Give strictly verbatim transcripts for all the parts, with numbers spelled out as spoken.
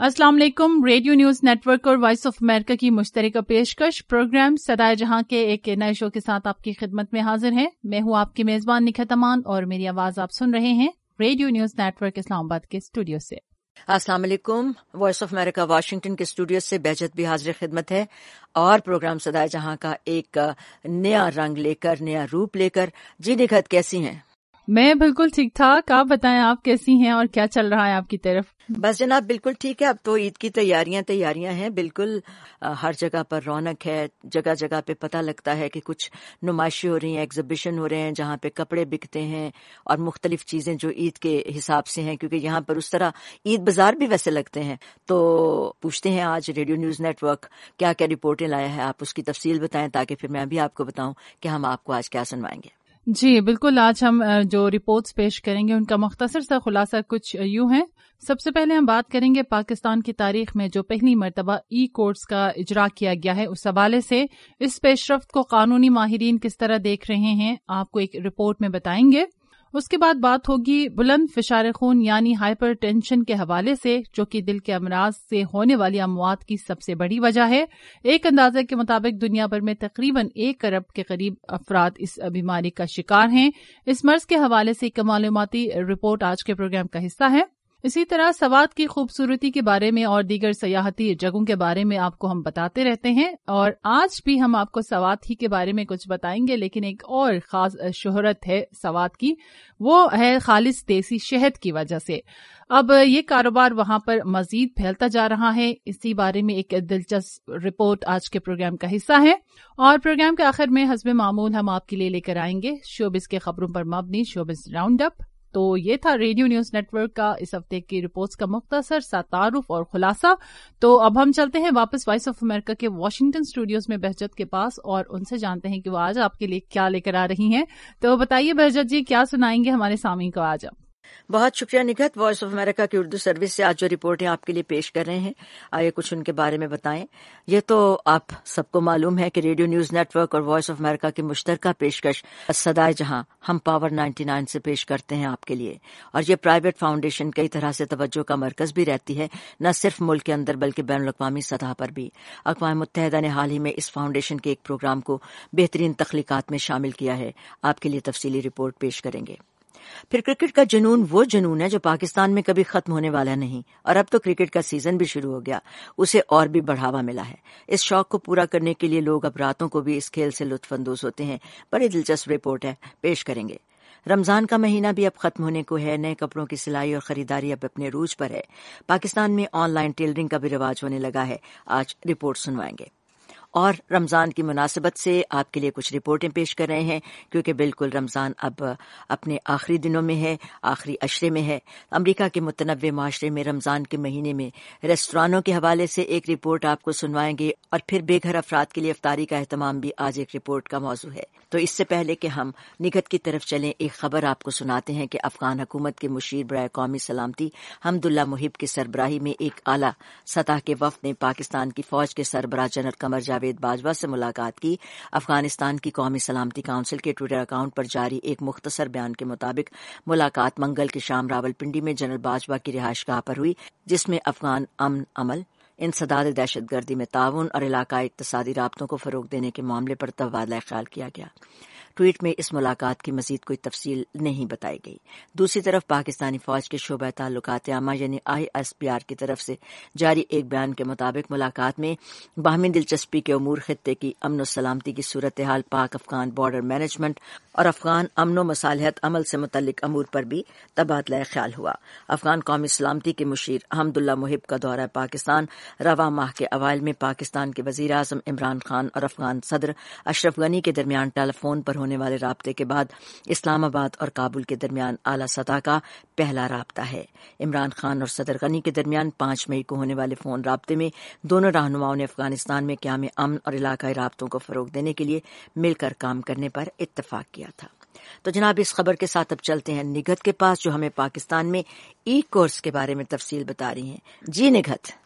अस्सलाम वालेकुम। Radio news network और वॉइस ऑफ अमेरिका की मुश्तरका पेशकश प्रोग्राम सदाए जहां के एक नए शो के साथ आपकी खिदमत में हाजिर है। मैं हूं आपकी मेजबान निखत अमान और मेरी आवाज आप सुन रहे हैं रेडियो न्यूज नेटवर्क इस्लामाबाद के स्टूडियो से। अस्सलाम वालेकुम। वॉइस ऑफ अमेरिका वाशिंगटन के स्टूडियो से बेहजत भी हाजिर खिदमत है और प्रोग्राम सदाए जहां का एक नया रंग लेकर, नया रूप लेकर। जी निखत, कैसी हैं? मैं बिल्कुल ठीक ठाक। आप बताएं, आप कैसी हैं और क्या चल रहा है आपकी तरफ? बस जनाब बिल्कुल ठीक है। अब तो ईद की तैयारियां तैयारियां हैं बिल्कुल। आ, हर जगह पर रौनक है। जगह जगह पे पता लगता है कि कुछ नुमाइशें हो रही हैं, एग्जीबिशन हो रहे हैं जहां पे कपड़े बिकते हैं और मुख्तलिफ चीजें जो ईद के हिसाब से हैं, क्योंकि यहाँ पर उस तरह ईद बाजार भी वैसे लगते हैं। तो पूछते हैं आज रेडियो न्यूज नेटवर्क क्या क्या रिपोर्टें लाया है, आप उसकी तफसील बताएं ताकि फिर मैं भी आपको बताऊं कि हम आपको आज क्या सुनवाएंगे। जी बिल्कुल, आज हम जो रिपोर्ट्स पेश करेंगे उनका मुख्तसर सा खुलासा कुछ यूं है। सबसे पहले हम बात करेंगे पाकिस्तान की तारीख में जो पहली मरतबा ई कोर्ट्स का इजरा किया गया है, उस हवाले से इस पेशरफ्त को कानूनी माहिरीन किस तरह देख रहे हैं, आपको एक रिपोर्ट में बताएंगे। उसके बाद बात होगी बुलंद फिशार खून यानी हाइपर टेंशन के हवाले से, जो कि दिल के अमराज से होने वाली अमवात की सबसे बड़ी वजह है। एक अंदाजे के मुताबिक दुनिया भर में तकरीबन एक अरब के करीब अफराद इस बीमारी का शिकार हैं। इस मर्ज के हवाले से एक मालूमाती रिपोर्ट आज के प्रोग्राम का हिस्सा है। इसी तरह सवात की खूबसूरती के बारे में और दीगर सयाहती जगहों के बारे में आपको हम बताते रहते हैं और आज भी हम आपको सवात ही के बारे में कुछ बताएंगे, लेकिन एक और खास शोहरत है सवात की, वो है खालिस देसी शहद की वजह से। अब ये कारोबार वहां पर मजीद फैलता जा रहा है। इसी बारे में एक दिलचस्प रिपोर्ट आज के प्रोग्राम का हिस्सा है और प्रोग्राम के आखिर में हस्बे मामूल हम आपके लिए लेकर आएंगे शोबिस के खबरों पर मबनी शोबिस राउंड अप। तो ये था रेडियो न्यूज नेटवर्क का इस हफ्ते की रिपोर्ट्स का मुख्तसर सा तारुफ और खुलासा। तो अब हम चलते हैं वापस वॉइस ऑफ अमेरिका के वाशिंगटन स्टूडियोज में बहजत के पास और उनसे जानते हैं कि वो आज आपके लिए क्या लेकर आ रही हैं। तो बताइए बहजत जी, क्या सुनाएंगे हमारे सामीन को आज आप? बहुत शुक्रिया निखत। वॉइस ऑफ अमेरिका की उर्दू सर्विस से आज जो रिपोर्टें आपके लिए पेश कर रहे हैं, आइए कुछ उनके बारे में बताएं। ये तो आप सबको मालूम है कि रेडियो न्यूज नेटवर्क और वॉइस ऑफ अमेरिका की मुश्तरका पेशकश सदाए जहां हम पावर निन्यानवे से पेश करते हैं आपके लिए। और ये प्राइवेट फाउंडेशन कई तरह से तवज्जो का मरकज भी रहती है, न सिर्फ मुल्क के अंदर बल्कि बैनुल अक़वामी सतह पर भी। अक़वाम मुत्तहिदा ने हाल ही में इस फाउंडेशन के एक प्रोग्राम को बेहतरीन तख्लीकात में शामिल किया है। आपके लिए तफसीली रिपोर्ट पेश करेंगे। फिर क्रिकेट का जुनून वो जुनून है जो पाकिस्तान में कभी खत्म होने वाला नहीं और अब तो क्रिकेट का सीजन भी शुरू हो गया, उसे और भी बढ़ावा मिला है। इस शौक को पूरा करने के लिए लोग अब रातों को भी इस खेल से लुत्फानंदोज होते हैं। बड़ी दिलचस्प रिपोर्ट है, पेश करेंगे। रमजान का महीना भी अब खत्म होने को है। नए कपड़ों की सिलाई और खरीदारी अब अपने रूज पर है। पाकिस्तान में ऑनलाइन टेलरिंग का भी रिवाज होने लगा है। आज रिपोर्ट सुनवाएंगे और रमजान की मुनासिबत से आपके लिए कुछ रिपोर्टें पेश कर रहे हैं, क्योंकि बिल्कुल रमजान अब अपने आखिरी दिनों में है, आखिरी अशरे में है। अमरीका के मुतनव्वे माशरे में रमजान के महीने में रेस्टोरानों के हवाले से एक रिपोर्ट आपको सुनवाएंगे और फिर बेघर अफराद के लिए इफ्तारी का एहतमाम भी आज एक रिपोर्ट का मौजू है। तो इससे पहले कि हम निगत की तरफ चलें, एक खबर आपको सुनाते हैं कि अफगान हुकूमत के मुशीर बराए कौमी सलामती हमदुल्ला मुहिब की सरबराही में एक आला सतह के वफद ने पाकिस्तान की फौज के सरबराह जनरल कमर जावेद बाजवा से मुलाकात की। अफगानिस्तान की कौमी सलामती काउंसिल के ट्विटर अकाउंट पर जारी एक मुख्तसर बयान के मुताबिक मुलाकात मंगल की शाम रावलपिंडी में जनरल बाजवा की रिहाइशगाह पर हुई, जिसमें अफगान अमन अमल, इंसदाद दहशतगर्दी में ताउन और इलाकाई इक्तसादी राब्तों को फरोग देने के मामले पर तबादला ख्याल किया गया। ट्वीट में इस मुलाकात की मजीद कोई तफसील नहीं बताई गई। दूसरी तरफ पाकिस्तानी फौज के शोबा ताल्लुकात आमा यानी आई एस पी आर की तरफ से जारी एक बयान के मुताबिक मुलाकात में बाहमी दिलचस्पी के उमूर, खित्ते की अमन और सलामती की सूरत हाल, पाक अफगान बॉर्डर मैनेजमेंट और अफगान अमन मसालहत अमल से मुतल्लिक अमूर पर भी तबादला ख्याल हुआ। अफगान कौमी सलामती के मुशीर हमदुल्ला मुहिब का दौरा पाकिस्तान रवा माह के अवाइल में पाकिस्तान के वजीर आजम इमरान खान और अफगान सदर अशरफ गनी के दरमियान टेलीफोन पर होने वाले राब्ते के बाद इस्लामाबाद और काबुल के दरमियान आला सतह का पहला राब्ता है। इमरान खान और सदर गनी के दरमियान पांच मई को होने वाले फोन राब्ते में दोनों रहनुमाओं ने अफगानिस्तान में क़याम अमन और इलाकाई राब्तों को फरोग देने के लिए मिलकर काम करने पर इत्तफाक किया था। तो जनाब, इस खबर के साथ अब चलते हैं निगत के पास, जो हमें पाकिस्तान में ई कोर्स के बारे में तफसील बता रही हैं। जी निगत।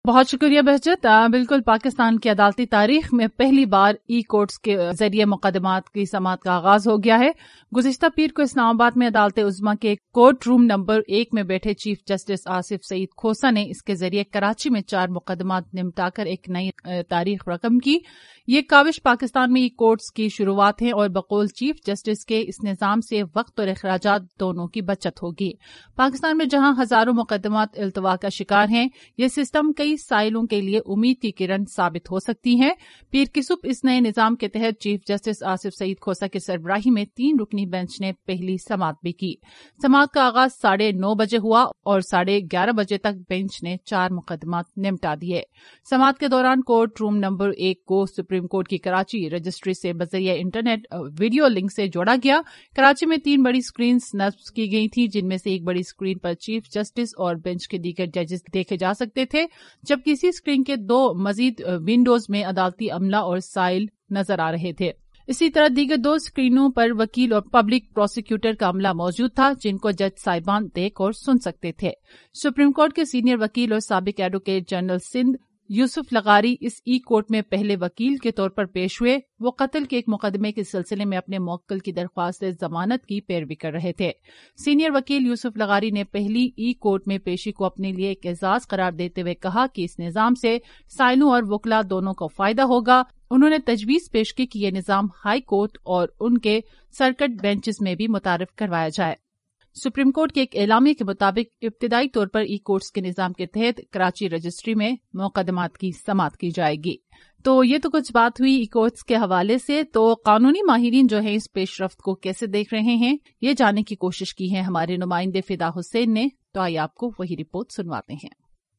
بہت شکریہ بہجت. بالکل پاکستان کی عدالتی تاریخ میں پہلی بار ای کورٹس کے ذریعے مقدمات کی سماعت کا آغاز ہو گیا ہے. گزشتہ پیر کو اسلام آباد میں عدالت عظمیٰ کے کورٹ روم نمبر ایک میں بیٹھے چیف جسٹس آصف سعید کھوسہ نے اس کے ذریعے کراچی میں چار مقدمات نمٹا کر ایک نئی تاریخ رقم کی. یہ کاوش پاکستان میں ای کورٹس کی شروعات ہے اور بقول چیف جسٹس کے اس نظام سے وقت اور اخراجات دونوں کی بچت ہوگی. پاکستان میں جہاں ہزاروں مقدمات التوا کا شکار ہیں، یہ سسٹم کئی سائلوں کے لیے امید کی کرن ثابت ہو سکتی ہے. پیر کی صبح اس نئے نظام کے تحت چیف جسٹس آصف سعید کھوسہ کی سربراہی میں تین رکنی بینچ نے پہلی سماعت بھی کی. سماعت کا آغاز ساڑھے نو بجے ہوا اور ساڑھے گیارہ بجے تک بینچ نے چار مقدمات نمٹا دیے. سماعت کے دوران کورٹ روم نمبر ایک کو سپریم کورٹ کی کراچی رجسٹری سے بذریعہ انٹرنیٹ ویڈیو لنک سے جوڑا گیا. کراچی میں تین بڑی سکرینز نصب کی گئی تھی، جن میں سے ایک بڑی سکرین پر چیف جسٹس اور بینچ کے دیگر ججز دیکھے جا سکتے تھے، جبکہ اسی اسکرین کے دو مزید ونڈوز میں عدالتی عملہ اور سائل نظر آ رہے تھے. اسی طرح دیگر دو اسکرینوں پر وکیل اور پبلک پروسیکیوٹر کا عملہ موجود تھا، جن کو جج صاحبان دیکھ اور سن سکتے تھے. سپریم کورٹ کے سینئر وکیل اور سابق ایڈوکیٹ جنرل سندھ یوسف لغاری اس ای کورٹ میں پہلے وکیل کے طور پر پیش ہوئے. وہ قتل کے ایک مقدمے کے سلسلے میں اپنے موکل کی درخواست سے ضمانت کی پیروی کر رہے تھے. سینئر وکیل یوسف لغاری نے پہلی ای کورٹ میں پیشی کو اپنے لیے ایک اعزاز قرار دیتے ہوئے کہا کہ اس نظام سے سائلوں اور وکلا دونوں کو فائدہ ہوگا. انہوں نے تجویز پیش کی کہ یہ نظام ہائی کورٹ اور ان کے سرکٹ بینچز میں بھی متعارف کروایا جائے. سپریم کورٹ کے ایک اعلامیہ کے مطابق ابتدائی طور پر ای کورٹس کے نظام کے تحت کراچی رجسٹری میں مقدمات کی سماعت کی جائے گی. تو یہ تو کچھ بات ہوئی ای کورٹس کے حوالے سے. تو قانونی ماہرین جو ہیں اس پیش رفت کو کیسے دیکھ رہے ہیں، یہ جاننے کی کوشش کی ہے ہمارے نمائندے فدا حسین نے. تو آئیے آپ کو وہی رپورٹ سنواتے ہیں.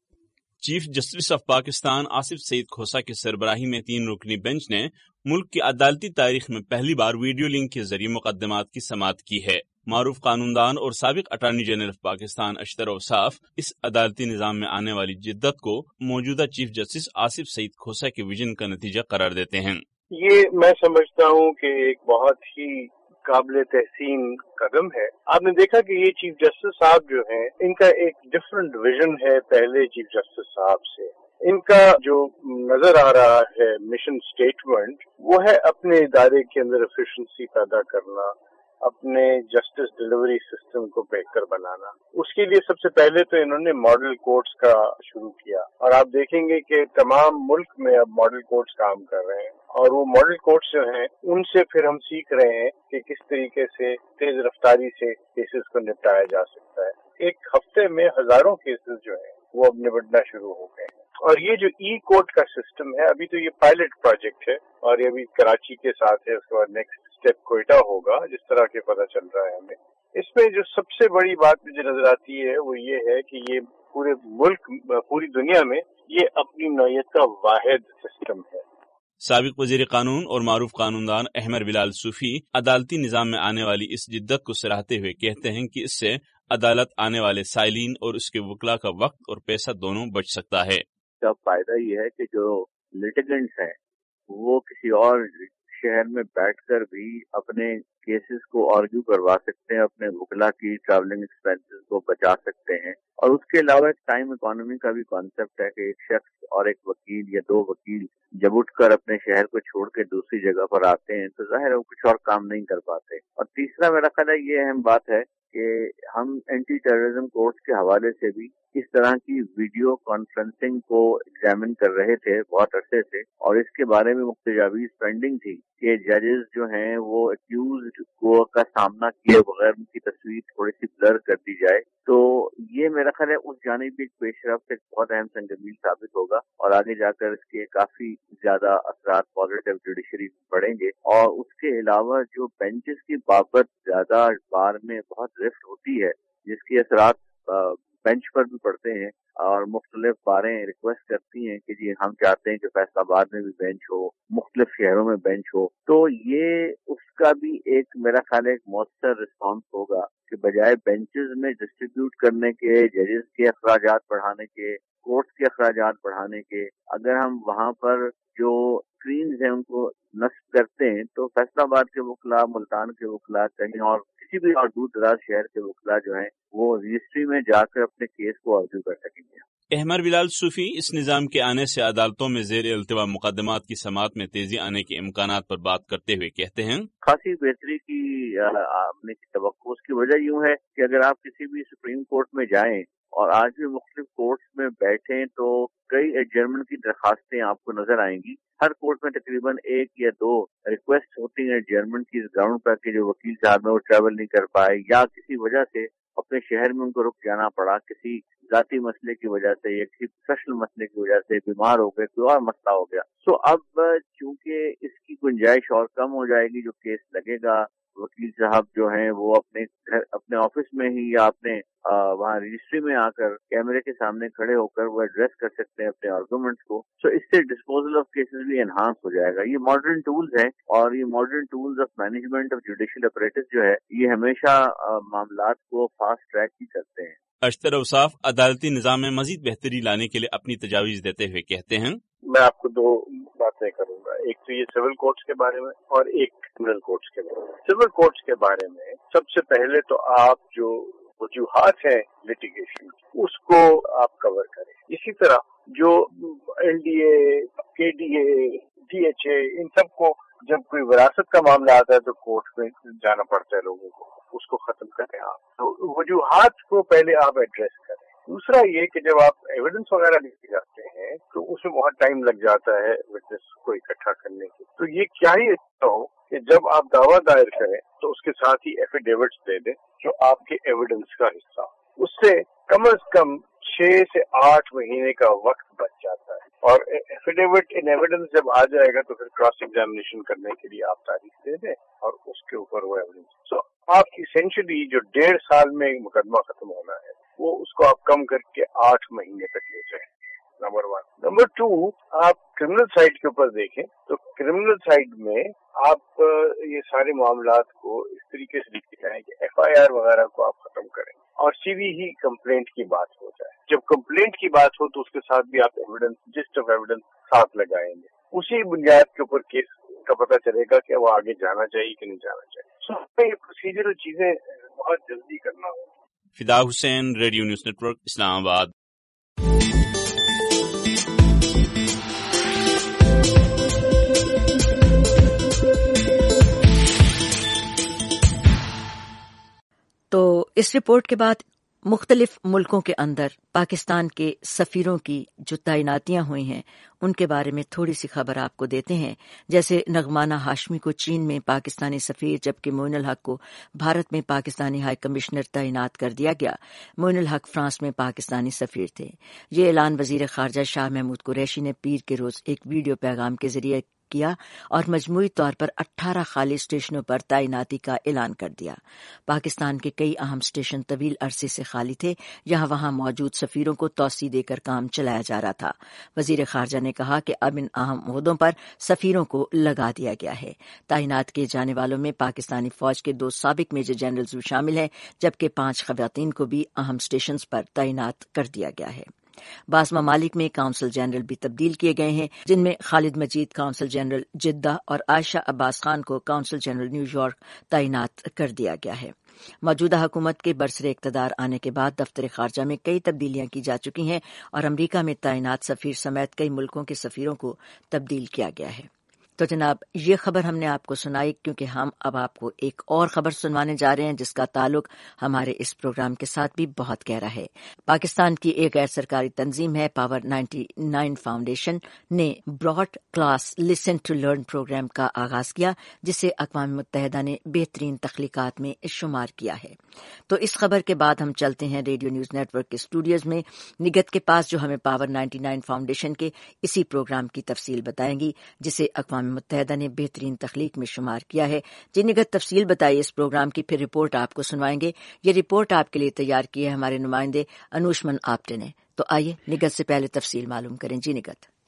Chief justice of Pakistan Asif Saeed Khosa کی سربراہی میں تین رکنی بینچ نے ملک کی عدالتی تاریخ میں پہلی بار ویڈیو لنک کے ذریعے مقدمات کی سماعت کی ہے. معروف قانون دان اور سابق اٹارنی جنرل آف پاکستان اشتر اوصاف اس عدالتی نظام میں آنے والی جدت کو موجودہ چیف جسٹس آصف سعید کھوسہ کے ویژن کا نتیجہ قرار دیتے ہیں. یہ میں سمجھتا ہوں کہ ایک بہت ہی قابل تحسین قدم ہے. آپ نے دیکھا کہ یہ چیف جسٹس صاحب جو ہیں، ان کا ایک ڈفرنٹ ویژن ہے پہلے چیف جسٹس صاحب سے. ان کا جو نظر آ رہا ہے مشن اسٹیٹمنٹ، وہ ہے اپنے ادارے کے اندر ایفیشنسی پیدا کرنا، اپنے جسٹس ڈیلیوری سسٹم کو بہتر بنانا. اس کے لیے سب سے پہلے تو انہوں نے ماڈل کورٹس کا شروع کیا، اور آپ دیکھیں گے کہ تمام ملک میں اب ماڈل کورٹس کام کر رہے ہیں. اور وہ ماڈل کورٹس جو ہیں ان سے پھر ہم سیکھ رہے ہیں کہ کس طریقے سے تیز رفتاری سے کیسز کو نپٹایا جا سکتا ہے. ایک ہفتے میں ہزاروں کیسز جو ہیں وہ اب نپٹنا شروع ہو گئے ہیں. اور یہ جو ای کورٹ کا سسٹم ہے، ابھی تو یہ پائلٹ پروجیکٹ ہے اور یہ ابھی کراچی کے ساتھ ہے. اس کے بعد نیکسٹ اسٹیپ کوئٹہ ہوگا، جس طرح کے پتہ چل رہا ہے ہمیں. اس میں جو سب سے بڑی بات مجھے نظر آتی ہے وہ یہ ہے کہ یہ پورے ملک، پوری دنیا میں یہ اپنی نوعیت کا واحد سسٹم ہے. سابق وزیر قانون اور معروف قانون دان احمد بلال صوفی عدالتی نظام میں آنے والی اس جدت کو سراہتے ہوئے کہتے ہیں کہ اس سے عدالت آنے والے سائلین اور اس کے وکلا کا وقت اور پیسہ دونوں بچ سکتا ہے. کا فائدہ یہ ہے کہ جو لٹیگنٹس ہیں وہ کسی اور شہر میں بیٹھ کر بھی اپنے کیسز کو آرگیو کروا سکتے ہیں، اپنے وکلا کی ٹریولنگ ایکسپینسز کو بچا سکتے ہیں. اور اس کے علاوہ ایک ٹائم اکانومی کا بھی کانسیپٹ ہے کہ ایک شخص اور ایک وکیل یا دو وکیل جب اٹھ کر اپنے شہر کو چھوڑ کے دوسری جگہ پر آتے ہیں تو ظاہر ہے وہ کچھ اور کام نہیں کر پاتے. اور تیسرا میرا خیال ہے یہ اہم بات ہے کہ ہم اینٹی ٹیررزم کورٹس کے حوالے سے بھی اس طرح کی ویڈیو کانفرنسنگ کو ایگزامن کر رہے تھے بہت عرصے سے، اور اس کے بارے میں تجاویز پینڈنگ تھی کہ ججز جو ہیں وہ اکیوزڈ کو کا سامنا کیے بغیر ان کی تصویر تھوڑی سی بلر کر دی جائے. تو یہ میرا خیال ہے اس جانب ایک پیش رفت ایک بہت اہم سنگمیل ثابت ہوگا، اور آگے جا کر اس کے کافی زیادہ اثرات پازیٹیو جوڈیشری پڑیں گے. اور اس کے علاوہ جو بینچز کی بابت زیادہ بار میں بہت رفٹ ہوتی ہے، جس کے اثرات بینچ پر بھی پڑتے ہیں، اور مختلف باریں ریکویسٹ کرتی ہیں کہ جی ہم چاہتے ہیں کہ فیصل آباد میں بھی بینچ ہو، مختلف شہروں میں بینچ ہو. تو یہ اس کا بھی ایک میرا خیال ہے ایک مؤثر رسپانس ہوگا کہ بجائے بینچز میں ڈسٹریبیوٹ کرنے کے، ججز کے اخراجات بڑھانے کے، کورٹس کے اخراجات بڑھانے کے، اگر ہم وہاں پر جو اسکرینز ہیں ان کو نصب کرتے ہیں تو فیصل آباد کے وکلا، ملتان کے وکلا، کہیں اور کسی بھی اور دور دراز شہر کے وکلا جو ہیں وہ رجسٹری میں جا کر اپنے کیس کو آرگیو کر سکیں گے۔ احمد بلال صوفی اس نظام کے آنے سے عدالتوں میں زیر التوا مقدمات کی سماعت میں تیزی آنے کے امکانات پر بات کرتے ہوئے کہتے ہیں خاصی بہتری کی آنے کی توقع اس کی وجہ یوں ہے کہ اگر آپ کسی بھی سپریم کورٹ میں جائیں اور آج بھی مختلف کورٹس میں بیٹھیں تو کئی ایڈجرمنٹ کی درخواستیں آپ کو نظر آئیں گی۔ ہر کورٹ میں تقریباً ایک یا دو ریکویسٹ ہوتی ہیں ایڈجرمنٹ کی گراؤنڈ پر کہ جو وکیل صاحب ہیں وہ ٹریول نہیں کر پائے یا کسی وجہ سے اپنے شہر میں ان کو رک جانا پڑا، کسی ذاتی مسئلے کی وجہ سے یا کسی پروفیشنل مسئلے کی وجہ سے بیمار ہو گئے، کوئی اور مسئلہ ہو گیا۔ تو اب چونکہ اس کی گنجائش اور کم ہو جائے گی، جو کیس لگے گا وکیل صاحب جو ہیں وہ اپنے اپنے آفس میں ہی یا اپنے وہاں رجسٹری میں آ کر کیمرے کے سامنے کھڑے ہو کر وہ ایڈریس کر سکتے ہیں اپنے آرگومنٹس کو۔ تو اس سے ڈسپوزل آف کیسز بھی انہانس ہو جائے گا۔ یہ ماڈرن ٹولز ہیں اور یہ modern tools of management of judicial apparatus جو ہے یہ ہمیشہ معاملات کو فاسٹ ٹریک ہی کرتے ہیں۔ اشتر اوصاف عدالتی نظام میں مزید بہتری لانے کے لیے اپنی تجاویز دیتے ہوئے کہتے ہیں میں آپ کو دو باتیں کروں گا، ایک تو یہ سول کورٹس کے بارے میں اور ایک کرمنل کورٹس کے بارے میں۔ سول کورٹس کے بارے میں سب سے پہلے تو آپ جو وجوہات ہیں لٹیگیشن اس کو آپ کور کریں۔ اسی طرح جو L D A, K D A, D H A, ان سب کو جب کوئی وراثت کا معاملہ آتا ہے تو کورٹ میں جانا پڑتا ہے لوگوں کو، اس کو ختم کریں آپ۔ تو وجوہات کو پہلے آپ ایڈریس کریں۔ دوسرا یہ کہ جب آپ ایویڈنس وغیرہ لے کے جاتے ہیں تو اس میں بہت ٹائم لگ جاتا ہے وٹنس کو اکٹھا کرنے کے، تو یہ کیا ہی اچھا ہو کہ جب آپ دعویٰ دائر کریں تو اس کے ساتھ ہی ایفیڈیوٹس دے دیں جو آپ کے ایویڈنس کا حصہ ہو۔ اس سے کم از کم چھ سے آٹھ مہینے کا وقت بچ جاتا ہے، اور ایفیڈیوٹ ان ایویڈنس جب آ جائے گا تو پھر کراس ایگزامینیشن کرنے کے لیے آپ تاریخ دے دیں اور اس کے اوپر وہ ایویڈنس۔ سو آپ اسینشلی جو ڈیڑھ سال میں مقدمہ ختم ہونا ہے وہ اس کو آپ کم کر کے آٹھ مہینے تک لے جائیں، نمبر ون۔ نمبر ٹو، آپ کرمنل سائڈ کے اوپر دیکھیں تو کرمنل سائڈ میں آپ یہ سارے معاملات کو اس طریقے سے لکھ جائیں کہ ایف آئی آر وغیرہ کو آپ ختم کریں اور سیدھی ہی کمپلینٹ کی بات ہو جائے۔ جب کمپلینٹ کی بات ہو تو اس کے ساتھ بھی آپ ایویڈنس، جسٹ آف ایویڈنس ساتھ لگائیں گے، اسی بنیاد کے اوپر کیس کا پتہ چلے گا کہ وہ آگے جانا چاہیے کہ نہیں جانا چاہیے۔ سو یہ پروسیجرل چیزیں بہت جلدی کرنا ہوگا۔ Fida Hussain, radio news network, Islamabad. تو اس رپورٹ کے بعد مختلف ملکوں کے اندر پاکستان کے سفیروں کی جو تعیناتیاں ہوئی ہیں ان کے بارے میں تھوڑی سی خبر آپ کو دیتے ہیں۔ جیسے نغمانہ ہاشمی کو چین میں پاکستانی سفیر، جبکہ معین الحق کو بھارت میں پاکستانی ہائی کمشنر تعینات کر دیا گیا۔ معین الحق فرانس میں پاکستانی سفیر تھے۔ یہ اعلان وزیر خارجہ شاہ محمود قریشی نے پیر کے روز ایک ویڈیو پیغام کے ذریعے کیا اور مجموعی طور پر اٹھارہ خالی اسٹیشنوں پر تعیناتی کا اعلان کر دیا۔ پاکستان کے کئی اہم اسٹیشن طویل عرصے سے خالی تھے، یہاں وہاں موجود سفیروں کو توسیع دے کر کام چلایا جا رہا تھا۔ وزیر خارجہ نے کہا کہ اب ان اہم عہدوں پر سفیروں کو لگا دیا گیا ہے۔ تعینات کیے جانے والوں میں پاکستانی فوج کے دو سابق میجر جنرلز بھی شامل ہیں، جبکہ پانچ خواتین کو بھی اہم اسٹیشنز پر تعینات کر دیا گیا ہے۔ بعض ممالک میں کونسل جنرل بھی تبدیل کیے گئے ہیں، جن میں Khalid Majeed consul general Jeddah اور عائشہ عباس خان کو کونسل جنرل نیو یارک تعینات کر دیا گیا ہے۔ موجودہ حکومت کے برسر اقتدار آنے کے بعد دفتر خارجہ میں کئی تبدیلیاں کی جا چکی ہیں اور امریکہ میں تعینات سفیر سمیت کئی ملکوں کے سفیروں کو تبدیل کیا گیا ہے۔ تو جناب یہ خبر ہم نے آپ کو سنائی کیونکہ ہم اب آپ کو ایک اور خبر سنوانے جا رہے ہیں جس کا تعلق ہمارے اس پروگرام کے ساتھ بھی بہت گہرا ہے۔ پاکستان کی ایک غیر سرکاری تنظیم ہے پاور نائنٹی نائن فاؤنڈیشن نے broad class listen to learn program کا آغاز کیا، جسے اقوام متحدہ نے بہترین تخلیقات میں شمار کیا ہے۔ تو اس خبر کے بعد ہم چلتے ہیں ریڈیو نیوز نیٹ ورک کے اسٹوڈیوز میں نگت کے پاس، جو ہمیں پاور نائنٹی نائن فاؤنڈیشن کے اسی پروگرام کی تفصیل بتائیں گی جسے اقوام متحدہ نے بہترین تخلیق میں شمار کیا ہے۔ جی نگت، تفصیل بتائیے اس پروگرام کی، پھر رپورٹ آپ کو سنوائیں گے۔ یہ رپورٹ آپ کے لیے تیار کی ہے ہمارے نمائندے انوشمن آپٹے نے۔ تو آئیے نگت سے پہلے تفصیل معلوم کریں۔ جی نگت۔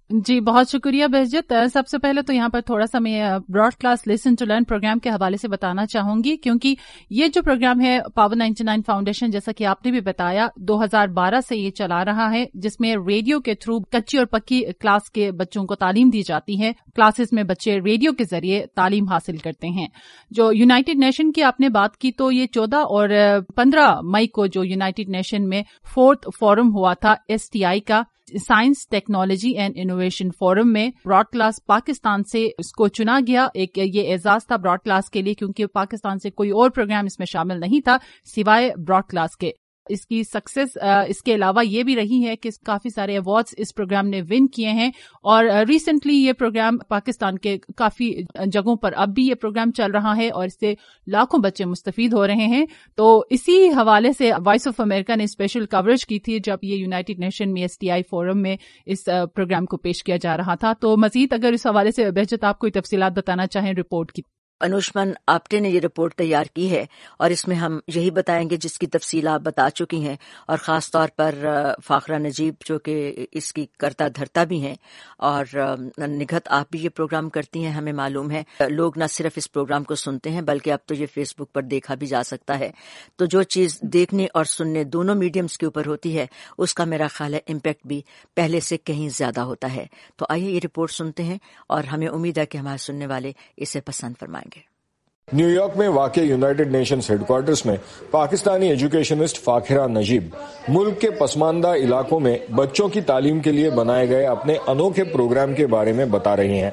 जी, बहुत शुक्रिया बहजत। सबसे पहले तो यहाँ पर थोड़ा सा मैं broad class listen to learn program के हवाले से बताना चाहूंगी, क्योंकि ये जो प्रोग्राम है पावर निन्यानवे फाउंडेशन, जैसा कि आपने भी बताया, दो हज़ार बारह से ये चला रहा है, जिसमें रेडियो के थ्रू कच्ची और पक्की क्लास के बच्चों को तालीम दी जाती है। क्लासेस में बच्चे रेडियो के जरिए तालीम हासिल करते हैं। जो यूनाइटेड नेशन की आपने बात की, तो ये चौदह और पंद्रह मई को जो यूनाइटेड नेशन में फोर्थ फोरम हुआ था एस टी आई का, science technology and innovation forum में ब्रॉड क्लास पाकिस्तान से इसको चुना गया। एक ये एजाज था ब्रॉड क्लास के लिए, क्योंकि पाकिस्तान से कोई और प्रोग्राम इसमें शामिल नहीं था सिवाय ब्रॉड क्लास के। इसकी सक्सेस इसके अलावा ये भी रही है कि काफी सारे अवार्ड्स इस प्रोग्राम ने विन किए हैं, और रिसेंटली ये प्रोग्राम पाकिस्तान के काफी जगहों पर अब भी ये प्रोग्राम चल रहा है और इससे लाखों बच्चे मुस्तफीद हो रहे हैं। तो इसी हवाले से वॉइस ऑफ अमेरिका ने स्पेशल कवरेज की थी जब ये यूनाइटेड नेशन में एस टी आई फोरम में इस प्रोग्राम को पेश किया जा रहा था। तो मजीद अगर इस हवाले से बहजत आप कोई तफसीलात बताना चाहें रिपोर्ट की। अनुष्मान आप्टे ने ये रिपोर्ट तैयार की है और इसमें हम यही बताएंगे जिसकी तफसील आप बता चुकी हैं, और खास तौर पर फाखरा नजीब जो कि इसकी करता धरता भी हैं, और निघत आप भी ये प्रोग्राम करती हैं। हमें मालूम है लोग न सिर्फ इस प्रोग्राम को सुनते हैं बल्कि अब तो ये फेसबुक पर देखा भी जा सकता है। तो जो चीज़ देखने और सुनने दोनों मीडियम्स के ऊपर होती है उसका मेरा ख्याल है इम्पैक्ट भी पहले से कहीं ज्यादा होता है। तो आइए ये रिपोर्ट सुनते हैं और हमें उम्मीद है कि हमारे सुनने वाले इसे पसंद फरमाएंगे। न्यूयॉर्क में वाक़ यूनाइटेड नेशंस हेडक्वार्टर्स में पाकिस्तानी एजुकेशनिस्ट फाखिरा नजीब मुल्क के पसमानदा इलाकों में बच्चों की तालीम के लिए बनाए गए अपने अनोखे प्रोग्राम के बारे में बता रही हैं।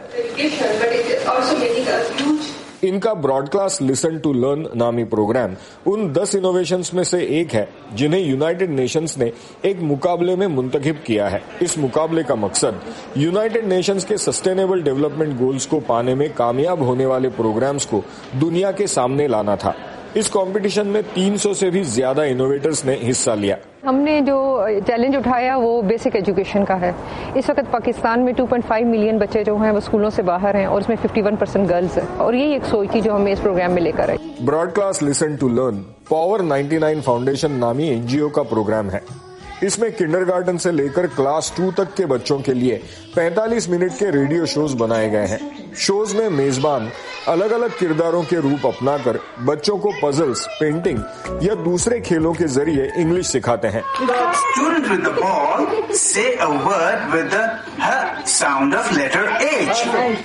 इनका broad class listen to learn नामी प्रोग्राम उन दस इनोवेशंस में से एक है जिन्हें यूनाइटेड नेशंस ने एक मुकाबले में मुंतखब किया है। इस मुकाबले का मकसद यूनाइटेड नेशंस के सस्टेनेबल डेवलपमेंट गोल्स को पाने में कामयाब होने वाले प्रोग्राम्स को दुनिया के सामने लाना था। इस कंपटीशन में तीन सौ से भी ज्यादा इनोवेटर्स ने हिस्सा लिया। हमने जो चैलेंज उठाया वो बेसिक एजुकेशन का है। इस वक्त पाकिस्तान में दो पॉइंट पाँच मिलियन बच्चे जो हैं वो स्कूलों से बाहर हैं और उसमें इक्यावन परसेंट गर्ल्स हैं, और यही एक सोच थी जो हमें इस प्रोग्राम में लेकर आई। Broad class listen to learn power निन्यानवे फाउंडेशन नामी एनजीओ का प्रोग्राम है। इसमें किंडरगार्टन से लेकर क्लास टू तक के बच्चों के लिए पैंतालीस मिनट के रेडियो शोज बनाए गए हैं। शोज में मेजबान अलग अलग किरदारों के रूप अपनाकर बच्चों को पजल्स, पेंटिंग या दूसरे खेलों के जरिए इंग्लिश सिखाते हैं। Student with the ball say a word with the h sound of letter H.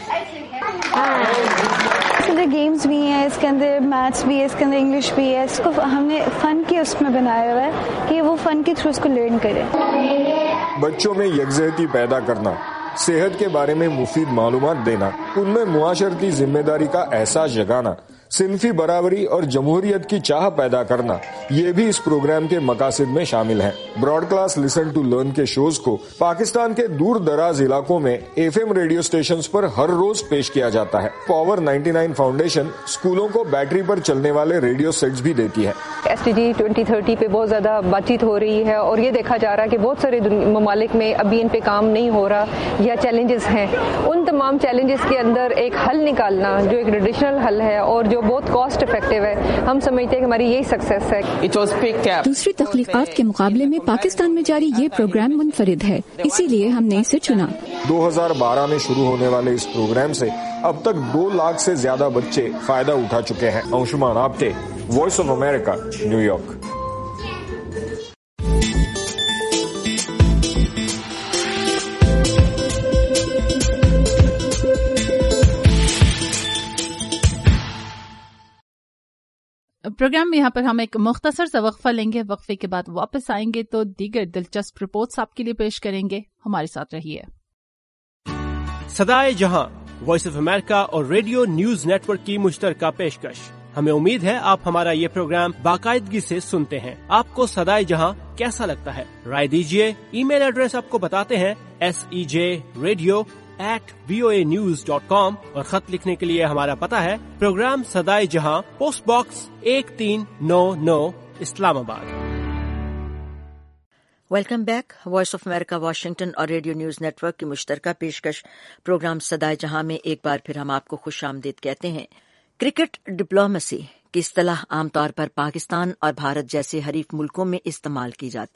इसके अंदर गेम्स भी हैं, इसके अंदर मैथ्स भी है, इसके अंदर इंग्लिश भी है। इसको हमने फन के उसमें बनाया हुआ है कि वो फन के थ्रू इसको लर्न करें। बच्चों में यकजहती पैदा करना, सेहत के बारे में मुफीद मालूमात देना, उनमें मुआशरती जिम्मेदारी का एहसास जगाना, सिनफी बराबरी और जमहूरियत की चाह पैदा करना, ये भी इस प्रोग्राम के मकासद में शामिल हैं। Broad class listen to learn के शोज को पाकिस्तान के दूर दराज इलाकों में एफएम रेडियो स्टेशंस पर हर रोज पेश किया जाता है। पावर निन्यानवे फाउंडेशन स्कूलों को बैटरी पर चलने वाले रेडियो सेट्स भी देती है। S D G twenty thirty पे बहुत ज्यादा बातचीत हो रही है और ये देखा जा रहा है कि बहुत सारे ममालिक में अभी इन पे काम नहीं हो रहा या चैलेंजेस हैं। उन तमाम चैलेंजेस के अंदर एक हल निकालना जो एक ट्रेडिशनल हल है और जो बहुत कॉस्ट इफेक्टिव है, हम समझते हैं कि हमारी यही सक्सेस है। दूसरी तख्लीकात के मुकाबले में पाकिस्तान में जारी ये प्रोग्राम मुनफरिद है, इसीलिए हमने इसे चुना। दो हज़ार बारह में शुरू होने वाले इस प्रोग्राम से अब तक दो लाख से ज्यादा बच्चे फायदा उठा चुके हैं। Anshuman Apte, voice of America, New York. Program में यहाँ पर हम एक मुख्तसर सा वक्फा लेंगे। वक्फे के बाद वापस आएंगे तो दीगर दिलचस्प रिपोर्ट्स आपके लिए पेश करेंगे। हमारे साथ रहिए। Sadaye Jahan, voice of America और रेडियो न्यूज नेटवर्क की मुश्तरका पेशकश। हमें उम्मीद है आप हमारा ये प्रोग्राम बाकायदगी से सुनते हैं। आपको सदाए जहां कैसा लगता है? राय दीजिए। ईमेल एड्रेस आपको बताते हैं S E J radio at V O A news dot com और खत लिखने के लिए हमारा पता है प्रोग्राम सदाए जहां, पोस्ट बॉक्स एक तीन नौ नौ, Islamabad. Welcome back. Voice of America Washington और रेडियो न्यूज नेटवर्क की मुश्तरका पेशकश प्रोग्राम सदाए जहां में एक बार फिर हम आपको खुश आमदीद कहते हैं। क्रिकेट डिप्लोमेसी की इस्तिलाह आमतौर पर पाकिस्तान और भारत जैसे हरीफ मुल्कों में इस्तेमाल की जाती है।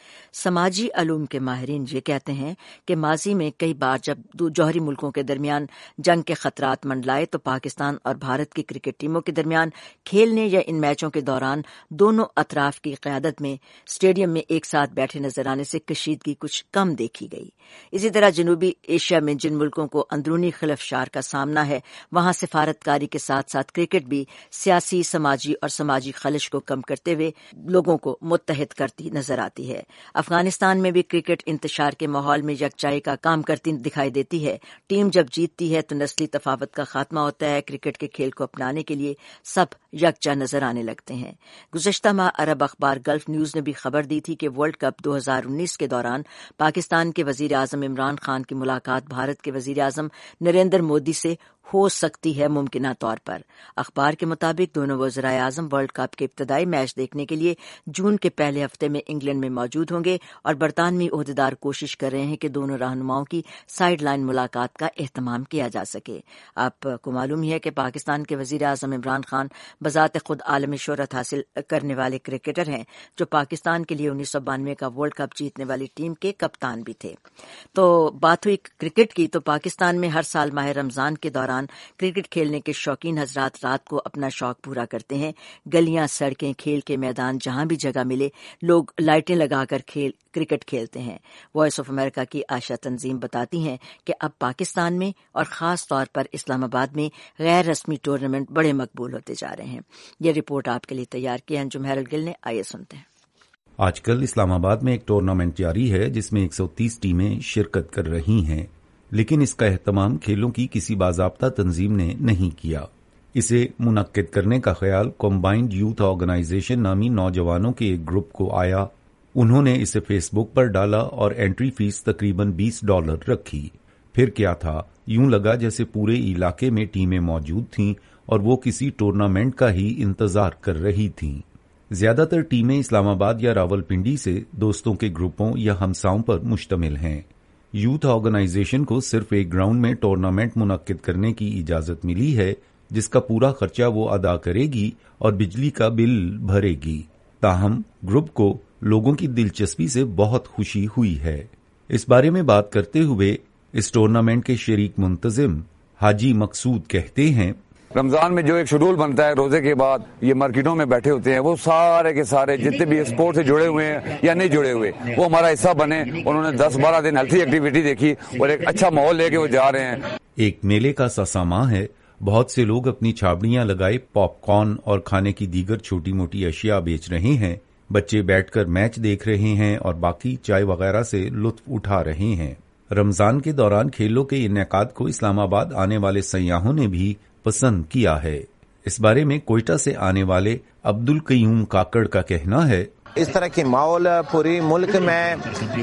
سماجی علوم کے ماہرین یہ کہتے ہیں کہ ماضی میں کئی بار جب دو جوہری ملکوں کے درمیان جنگ کے خطرات منڈلائے تو پاکستان اور بھارت کی کرکٹ ٹیموں کے درمیان کھیلنے یا ان میچوں کے دوران دونوں اطراف کی قیادت میں اسٹیڈیم میں ایک ساتھ بیٹھے نظر آنے سے کشیدگی کچھ کم دیکھی گئی۔ اسی طرح جنوبی ایشیا میں جن ملکوں کو اندرونی خلفشار کا سامنا ہے وہاں سفارتکاری کے ساتھ ساتھ کرکٹ بھی سیاسی، سماجی اور سماجی خلش کو کم کرتے ہوئے لوگوں کو متحد کرتی نظر آتی ہے۔ افغانستان میں بھی کرکٹ انتشار کے ماحول میں یکجائی کا کام کرتی دکھائی دیتی ہے۔ ٹیم جب جیتتی ہے تو نسلی تفاوت کا خاتمہ ہوتا ہے، کرکٹ کے کھیل کو اپنانے کے لیے سب یکجا نظر آنے لگتے ہیں۔ گزشتہ ماہ عرب اخبار گلف نیوز نے بھی خبر دی تھی کہ ورلڈ کپ دو ہزار انیس کے دوران پاکستان کے وزیر اعظم عمران خان کی ملاقات بھارت کے وزیر اعظم نریندر مودی سے ہو سکتی ہے ممکنہ طور پر۔ اخبار کے مطابق دونوں وزرائے اعظم ورلڈ کپ کے ابتدائی میچ دیکھنے کے لیے جون کے پہلے ہفتے میں انگلینڈ میں موجود ہوں گے اور برطانوی عہدیدار کوشش کر رہے ہیں کہ دونوں رہنماؤں کی سائیڈ لائن ملاقات کا اہتمام کیا جا سکے۔ آپ کو معلوم ہی ہے کہ پاکستان کے وزیر اعظم عمران خان بذات خود عالمی شہرت حاصل کرنے والے کرکٹر ہیں جو پاکستان کے لیے انیس سو بانوے کا ورلڈ کپ جیتنے والی ٹیم کے کپتان بھی تھے۔ تو بات ہوئی کرکٹ کی، تو پاکستان میں ہر سال ماہ رمضان کے دوران کرکٹ کھیلنے کے شوقین حضرات رات کو اپنا شوق پورا کرتے ہیں۔ گلیاں، سڑکیں، کھیل کے میدان، جہاں بھی جگہ ملے لوگ لائٹیں لگا کر کھیل کرکٹ کھیلتے ہیں۔ وائس آف امریکہ کی آشا تنظیم بتاتی ہیں کہ اب پاکستان میں اور خاص طور پر اسلام آباد میں غیر رسمی ٹورنامنٹ بڑے مقبول ہوتے جا رہے ہیں۔ یہ رپورٹ آپ کے لیے تیار کی انجم ہیرل گل نے، آئیے سنتے ہیں۔ آج کل اسلام آباد میں ایک ٹورنامنٹ جاری ہے جس میں ایک سو تیس ٹیمیں شرکت کر رہی ہیں، لیکن اس کا اہتمام کھیلوں کی کسی باضابطہ تنظیم نے نہیں کیا۔ اسے منعقد کرنے کا خیال کمبائنڈ یوتھ آرگنائزیشن نامی نوجوانوں کے ایک گروپ کو آیا۔ انہوں نے اسے فیس بک پر ڈالا اور انٹری فیس تقریباً بیس ڈالر رکھی۔ پھر کیا تھا، یوں لگا جیسے پورے علاقے میں ٹیمیں موجود تھیں اور وہ کسی ٹورنامنٹ کا ہی انتظار کر رہی تھیں۔ زیادہ تر ٹیمیں اسلام آباد یا راولپنڈی سے دوستوں کے گروپوں یا ہمساؤں پر مشتمل ہیں۔ یوتھ آرگنائزیشن کو صرف ایک گراؤنڈ میں ٹورنامنٹ منعقد کرنے کی اجازت ملی ہے جس کا پورا خرچہ وہ ادا کرے گی اور بجلی کا بل بھرے گی۔ تاہم گروپ کو لوگوں کی دلچسپی سے بہت خوشی ہوئی ہے۔ اس بارے میں بات کرتے ہوئے اس ٹورنامنٹ کے شریک منتظم حاجی مقصود کہتے ہیں، رمضان میں جو ایک شیڈول بنتا ہے روزے کے بعد یہ مارکیٹوں میں بیٹھے ہوتے ہیں، وہ سارے کے سارے جتنے بھی اسپورٹ سے جڑے ہوئے ہیں یا نہیں جڑے ہوئے وہ ہمارا حصہ بنے۔ انہوں نے دس بارہ دن ہیلتھی ایکٹیویٹی دیکھی اور ایک اچھا ماحول لے کے وہ جا رہے ہیں۔ ایک میلے کا سا سامان ہے، بہت سے لوگ اپنی چھابڑیاں لگائے پاپ کارن اور کھانے کی دیگر چھوٹی موٹی اشیاء بیچ رہے ہیں۔ بچے بیٹھ کر میچ دیکھ رہے ہیں اور باقی چائے وغیرہ سے لطف اٹھا رہے ہیں۔ رمضان کے دوران کھیلوں کے انعقاد کو اسلام آباد آنے والے سیاحوں نے بھی پسند کیا ہے۔ اس بارے میں کوئٹہ سے آنے والے عبد القیوم کاکڑ کا کہنا ہے، اس طرح کی ماحول پوری ملک میں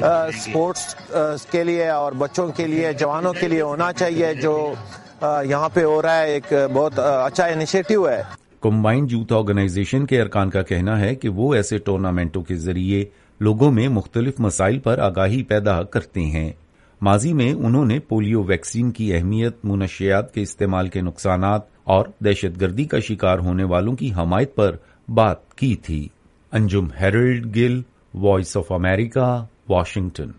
سپورٹس کے لیے اور بچوں کے لیے، جوانوں کے لیے ہونا چاہیے، جو یہاں پہ ہو رہا ہے ایک بہت اچھا انیشیٹو ہے۔ کمبائنڈ یوتھ آرگنائزیشن کے ارکان کا کہنا ہے کہ وہ ایسے ٹورنامنٹوں کے ذریعے لوگوں میں مختلف مسائل پر آگاہی پیدا کرتے ہیں۔ ماضی میں انہوں نے پولیو ویکسین کی اہمیت، منشیات کے استعمال کے نقصانات اور دہشت گردی کا شکار ہونے والوں کی حمایت پر بات کی تھی۔ Anjum Harold Gill, voice of America, Washington.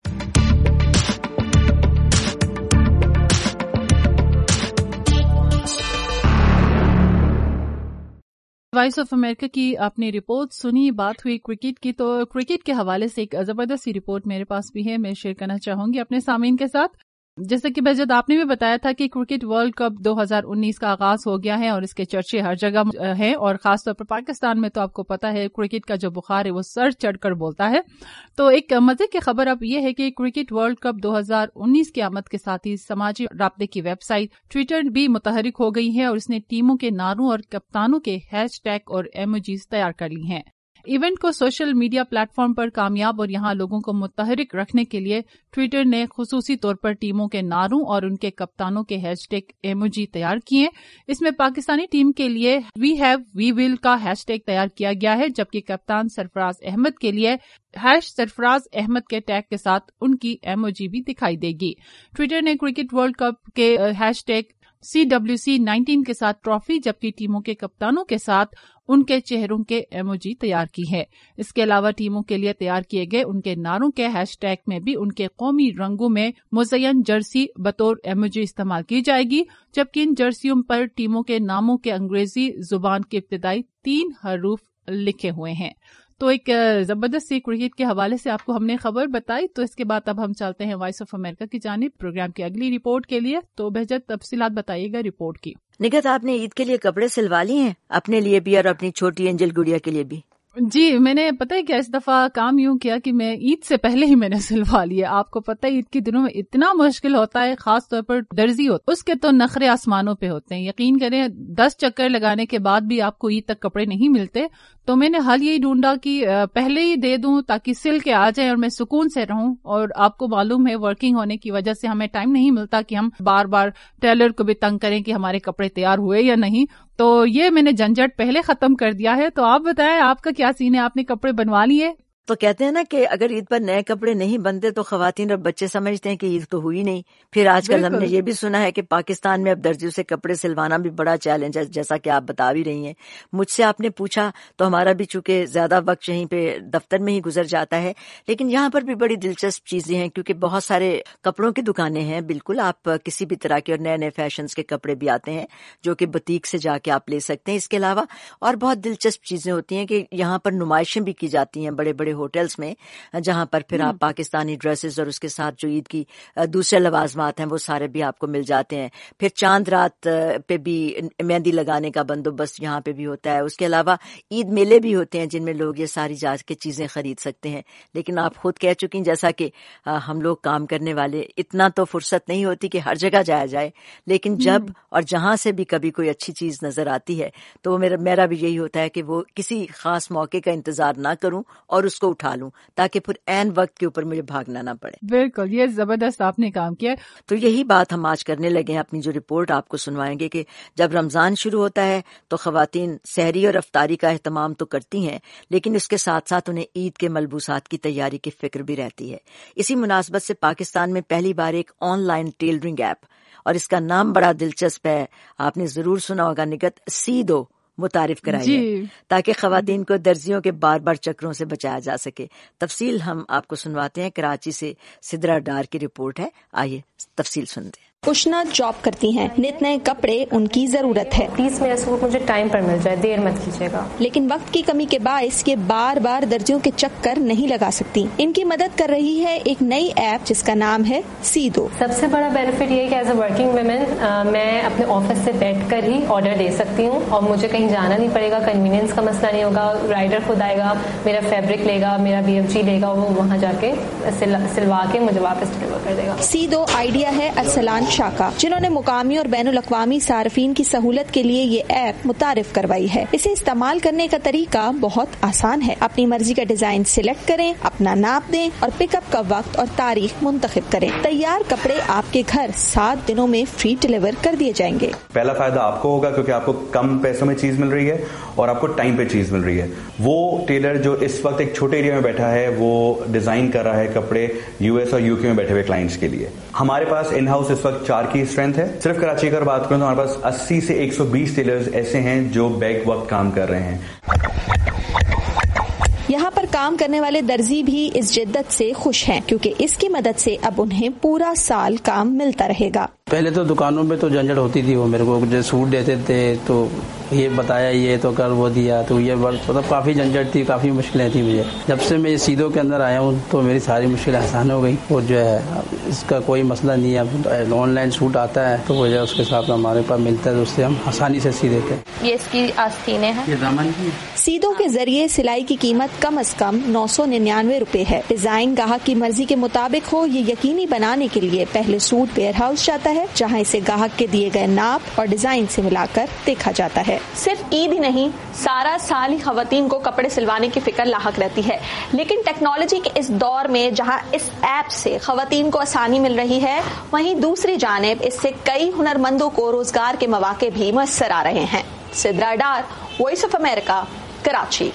Voice of America کی آپ نے رپورٹ سنی، بات ہوئی کرکٹ کی، تو کرکٹ کے حوالے سے ایک زبردست سی رپورٹ میرے پاس بھی ہے، میں شیئر کرنا چاہوں گی اپنے سامعین کے ساتھ۔ جیسا کہ بجد آپ نے بھی بتایا تھا کہ کرکٹ ورلڈ کپ دو ہزار انیس کا آغاز ہو گیا ہے اور اس کے چرچے ہر جگہ ہیں، اور خاص طور پر پاکستان میں تو آپ کو پتا ہے کرکٹ کا جو بخار ہے وہ سر چڑھ کر بولتا ہے۔ تو ایک مزے کی خبر اب یہ ہے کہ کرکٹ ورلڈ کپ دو ہزار انیس کی آمد کے ساتھ ہی سماجی رابطے کی ویب سائٹ ٹویٹر بھی متحرک ہو گئی ہے اور اس نے ٹیموں کے نعروں اور کپتانوں کے ہیش ٹیگ اور ایموجیز تیار کر لی ہیں۔ ایونٹ کو سوشل میڈیا پلیٹ فارم پر کامیاب اور یہاں لوگوں کو متحرک رکھنے کے لیے ٹویٹر نے خصوصی طور پر ٹیموں کے نعروں اور ان کے کپتانوں کے ہیش ٹیگ ایموجی تیار کیے۔ اس میں پاکستانی ٹیم کے لیے وی ہیو وی ول کا ہیش ٹیگ تیار کیا گیا ہے، جبکہ کپتان سرفراز احمد کے لیے ہیش سرفراز احمد کے ٹیگ کے ساتھ ان کی ایموجی بھی دکھائی دے گی۔ ٹویٹر نے کرکٹ ورلڈ کپ کے hashtag C W C nineteen के साथ ट्रॉफी, जबकि टीमों के कप्तानों के साथ उनके चेहरों के इमोजी तैयार की है। इसके अलावा टीमों के लिए तैयार किए गए उनके नारों के हैशटैग में भी उनके कौमी रंगों में मुज़य्यन जर्सी बतौर इमोजी इस्तेमाल की जाएगी, जबकि इन जर्सियों पर टीमों के नामों के अंग्रेजी जुबान के इब्तिदाई तीन हरूफ लिखे हुए हैं। तो एक जबरदस्त सी क्रिकेट के हवाले से आपको हमने खबर बताई। तो इसके बाद अब हम चलते हैं वॉइस ऑफ अमेरिका की जानिब प्रोग्राम की अगली रिपोर्ट के लिए। तो बेहतर तफसीलात बताइएगा रिपोर्ट की। निगत, आपने ईद के लिए कपड़े सिलवा लिए हैं? अपने लिए भी और अपनी छोटी एंजल गुड़िया के लिए भी? जी, मैंने पता है क्या इस दफा काम यूं किया कि मैं ईद से पहले ही मैंने सिलवा लिया। आपको पता है ईद के दिनों में इतना मुश्किल होता है, खास तौर पर दर्जी होता है, उसके तो नखरे आसमानों पे होते हैं। यकीन करें, दस चक्कर लगाने के बाद भी आपको ईद तक कपड़े नहीं मिलते। तो मैंने हल यही ढूंढा कि पहले ही दे दूं ताकि सिल के आ जाए और मैं सुकून से रहूं। और आपको मालूम है वर्किंग होने की वजह से हमें टाइम नहीं मिलता कि हम बार बार टेलर को भी तंग करें कि हमारे कपड़े तैयार हुए या नहीं। तो ये मैंने झंझट पहले खत्म कर दिया है। तो आप बताएं, आपका क्या सीन है? आपने कपड़े बनवा लिए? तो कहते हैं ना कि अगर ईद पर नए कपड़े नहीं बनते तो खवातीन और बच्चे समझते हैं कि ईद तो हुई नहीं। फिर आजकल हमने ये भी सुना है कि पाकिस्तान में अब दर्जियों से कपड़े सिलवाना भी बड़ा चैलेंज है, जैसा कि आप बता भी रही हैं। मुझसे आपने पूछा तो हमारा भी चूंकि ज्यादा वक्त यहीं पे दफ्तर में ही गुजर जाता है, लेकिन यहाँ पर भी बड़ी दिलचस्प चीजें हैं क्योंकि बहुत सारे कपड़ों की दुकानें हैं। बिल्कुल, आप किसी भी तरह के और नए नए फैशन के कपड़े भी आते हैं जो कि बुटीक से जाके आप ले सकते हैं। इसके अलावा और बहुत दिलचस्प चीजें होती हैं कि यहाँ पर नुमाइशें भी की जाती हैं बड़े बड़े होटल्स में, जहां पर फिर आप पाकिस्तानी ड्रेसेस और उसके साथ जो ईद की दूसरे लवाजमात हैं वो सारे भी आपको मिल जाते हैं। फिर चांद रात पे भी मेहंदी लगाने का बंदोबस्त यहाँ पे भी होता है। उसके अलावा ईद मेले भी होते हैं जिनमें लोग ये सारी जात के चीजें खरीद सकते हैं। लेकिन आप खुद कह चुकी जैसा कि हम लोग काम करने वाले इतना तो फुर्सत नहीं होती कि हर जगह जाया जाए, लेकिन जब और जहां से भी कभी कोई अच्छी चीज नजर आती है तो मेरा मेरा भी यही होता है कि वो किसी खास मौके का इंतजार ना करूं और उसको उठा लूं ताकि फिर ऐन वक्त के ऊपर मुझे भागना ना पड़े। बिल्कुल, ये जबरदस्त आपने काम किया। तो यही बात हम आज करने लगे हैं। अपनी जो रिपोर्ट आपको सुनवाएंगे कि जब रमजान शुरू होता है तो खवातीन सहरी और अफ्तारी का एहतमाम तो करती हैं, लेकिन इसके साथ साथ उन्हें ईद के मलबूसात की तैयारी की फिक्र भी रहती है। इसी मुनासबत से पाकिस्तान में पहली बार एक ऑनलाइन टेलरिंग ऐप, और इसका नाम बड़ा दिलचस्प है, आपने जरूर सुना होगा निगत, सीदो, मुतारिफ कराई है ताकि खवातीन को दर्जियों के बार बार चक्रों से बचाया जा सके। तफसील हम आपको सुनवाते हैं। कराची से सिद्रा डार की रिपोर्ट है, आइए तफसील सुनते हैं। उष्णा जॉब करती हैं, नित नए कपड़े उनकी जरूरत है। प्लीज मेरा सूट मुझे टाइम पर मिल जाए, देर मत कीजिएगा। लेकिन वक्त की कमी के बायस ये बार बार दर्जियों के चक्कर नहीं लगा सकती। इनकी मदद कर रही है एक नई ऐप जिसका नाम है सीदो। सबसे बड़ा बेनिफिट ये है कि एज अ वर्किंग वुमेन मैं अपने ऑफिस से बैठकर ही ऑर्डर दे सकती हूँ और मुझे कहीं जाना नहीं पड़ेगा। कन्वीनियंस का मसला नहीं होगा। राइडर खुद आएगा, मेरा फैब्रिक लेगा, मेरा बी एफ जी लेगा, वो वहाँ जाके सिलवा के मुझे वापस डिलीवर कर देगा। सीदो आइडिया है अरसलान शाह का, जिन्होंने मुकामी और बैनुल अक़वामी सार्फिन की सहूलत के लिए ये ऐप मुतारिफ करवाई है। इसे इस्तेमाल करने का तरीका बहुत आसान है। अपनी मर्जी का डिजाइन सिलेक्ट करें, अपना नाप दें और पिकअप का वक्त और तारीख मुंतखब करें। तैयार कपड़े आपके घर सात दिनों में फ्री डिलीवर कर दिए जाएंगे। पहला फायदा आपको होगा क्योंकि आपको कम पैसों में चीज मिल रही है और आपको टाइम पे चीज मिल रही है। वो टेलर जो इस वक्त एक छोटे एरिया में बैठा है वो डिजाइन कर रहा है कपड़े यूएस और यूके में बैठे हुए क्लाइंट्स के लिए। हमारे पास इन हाउस इस वक्त चार की स्ट्रेंथ है। सिर्फ कराची की अगर बात करें तो हमारे पास अस्सी से एक सौ बीस टेलर्स ऐसे हैं जो बैक वक्त काम कर रहे हैं। यहाँ पर काम करने वाले दर्जी भी इस जिद्दत से खुश हैं क्योंकि इसकी मदद से अब उन्हें पूरा साल काम मिलता रहेगा। पहले तो दुकानों में तो झंझट होती थी, वो मेरे को जो सूट देते थे तो ये बताया ये तो कर वो दिया तो ये मतलब काफी झंझट थी, काफी मुश्किलें थी मुझे। जब से मैं सीधो के अंदर आया हूँ तो मेरी सारी मुश्किलें आसान हो गई और जो है इसका कोई मसला नहीं है। ऑनलाइन सूट आता है तो वो जो उसके साथ हमारे पास मिलता है तो उससे हम आसानी से सी देते हैं। ये इसकी आस्तीनें हैं, ये दामन की। सीधो के जरिए सिलाई की कीमत कम अज कम नौ सौ निन्यानवे रूपए है। डिजाइन गाहक की मर्जी के मुताबिक हो ये यकीनी बनाने के लिए पहले सूट वेयर हाउस जाता है जहाँ इसे गाहक के दिए गए नाप और डिजाइन से मिलाकर देखा जाता है। सिर्फ ईद ही नहीं, सारा साल ही खवातीन को कपड़े सिलवाने की फिक्र लाहक रहती है, लेकिन टेक्नोलॉजी के इस दौर में जहां इस ऐप से खवातीन को आसानी मिल रही है, वहीं दूसरी जानिब इससे कई हुनरमंदों को रोजगार के मौके भी मुयस्सर आ रहे हैं। Sidra Dar, voice of America, Karachi.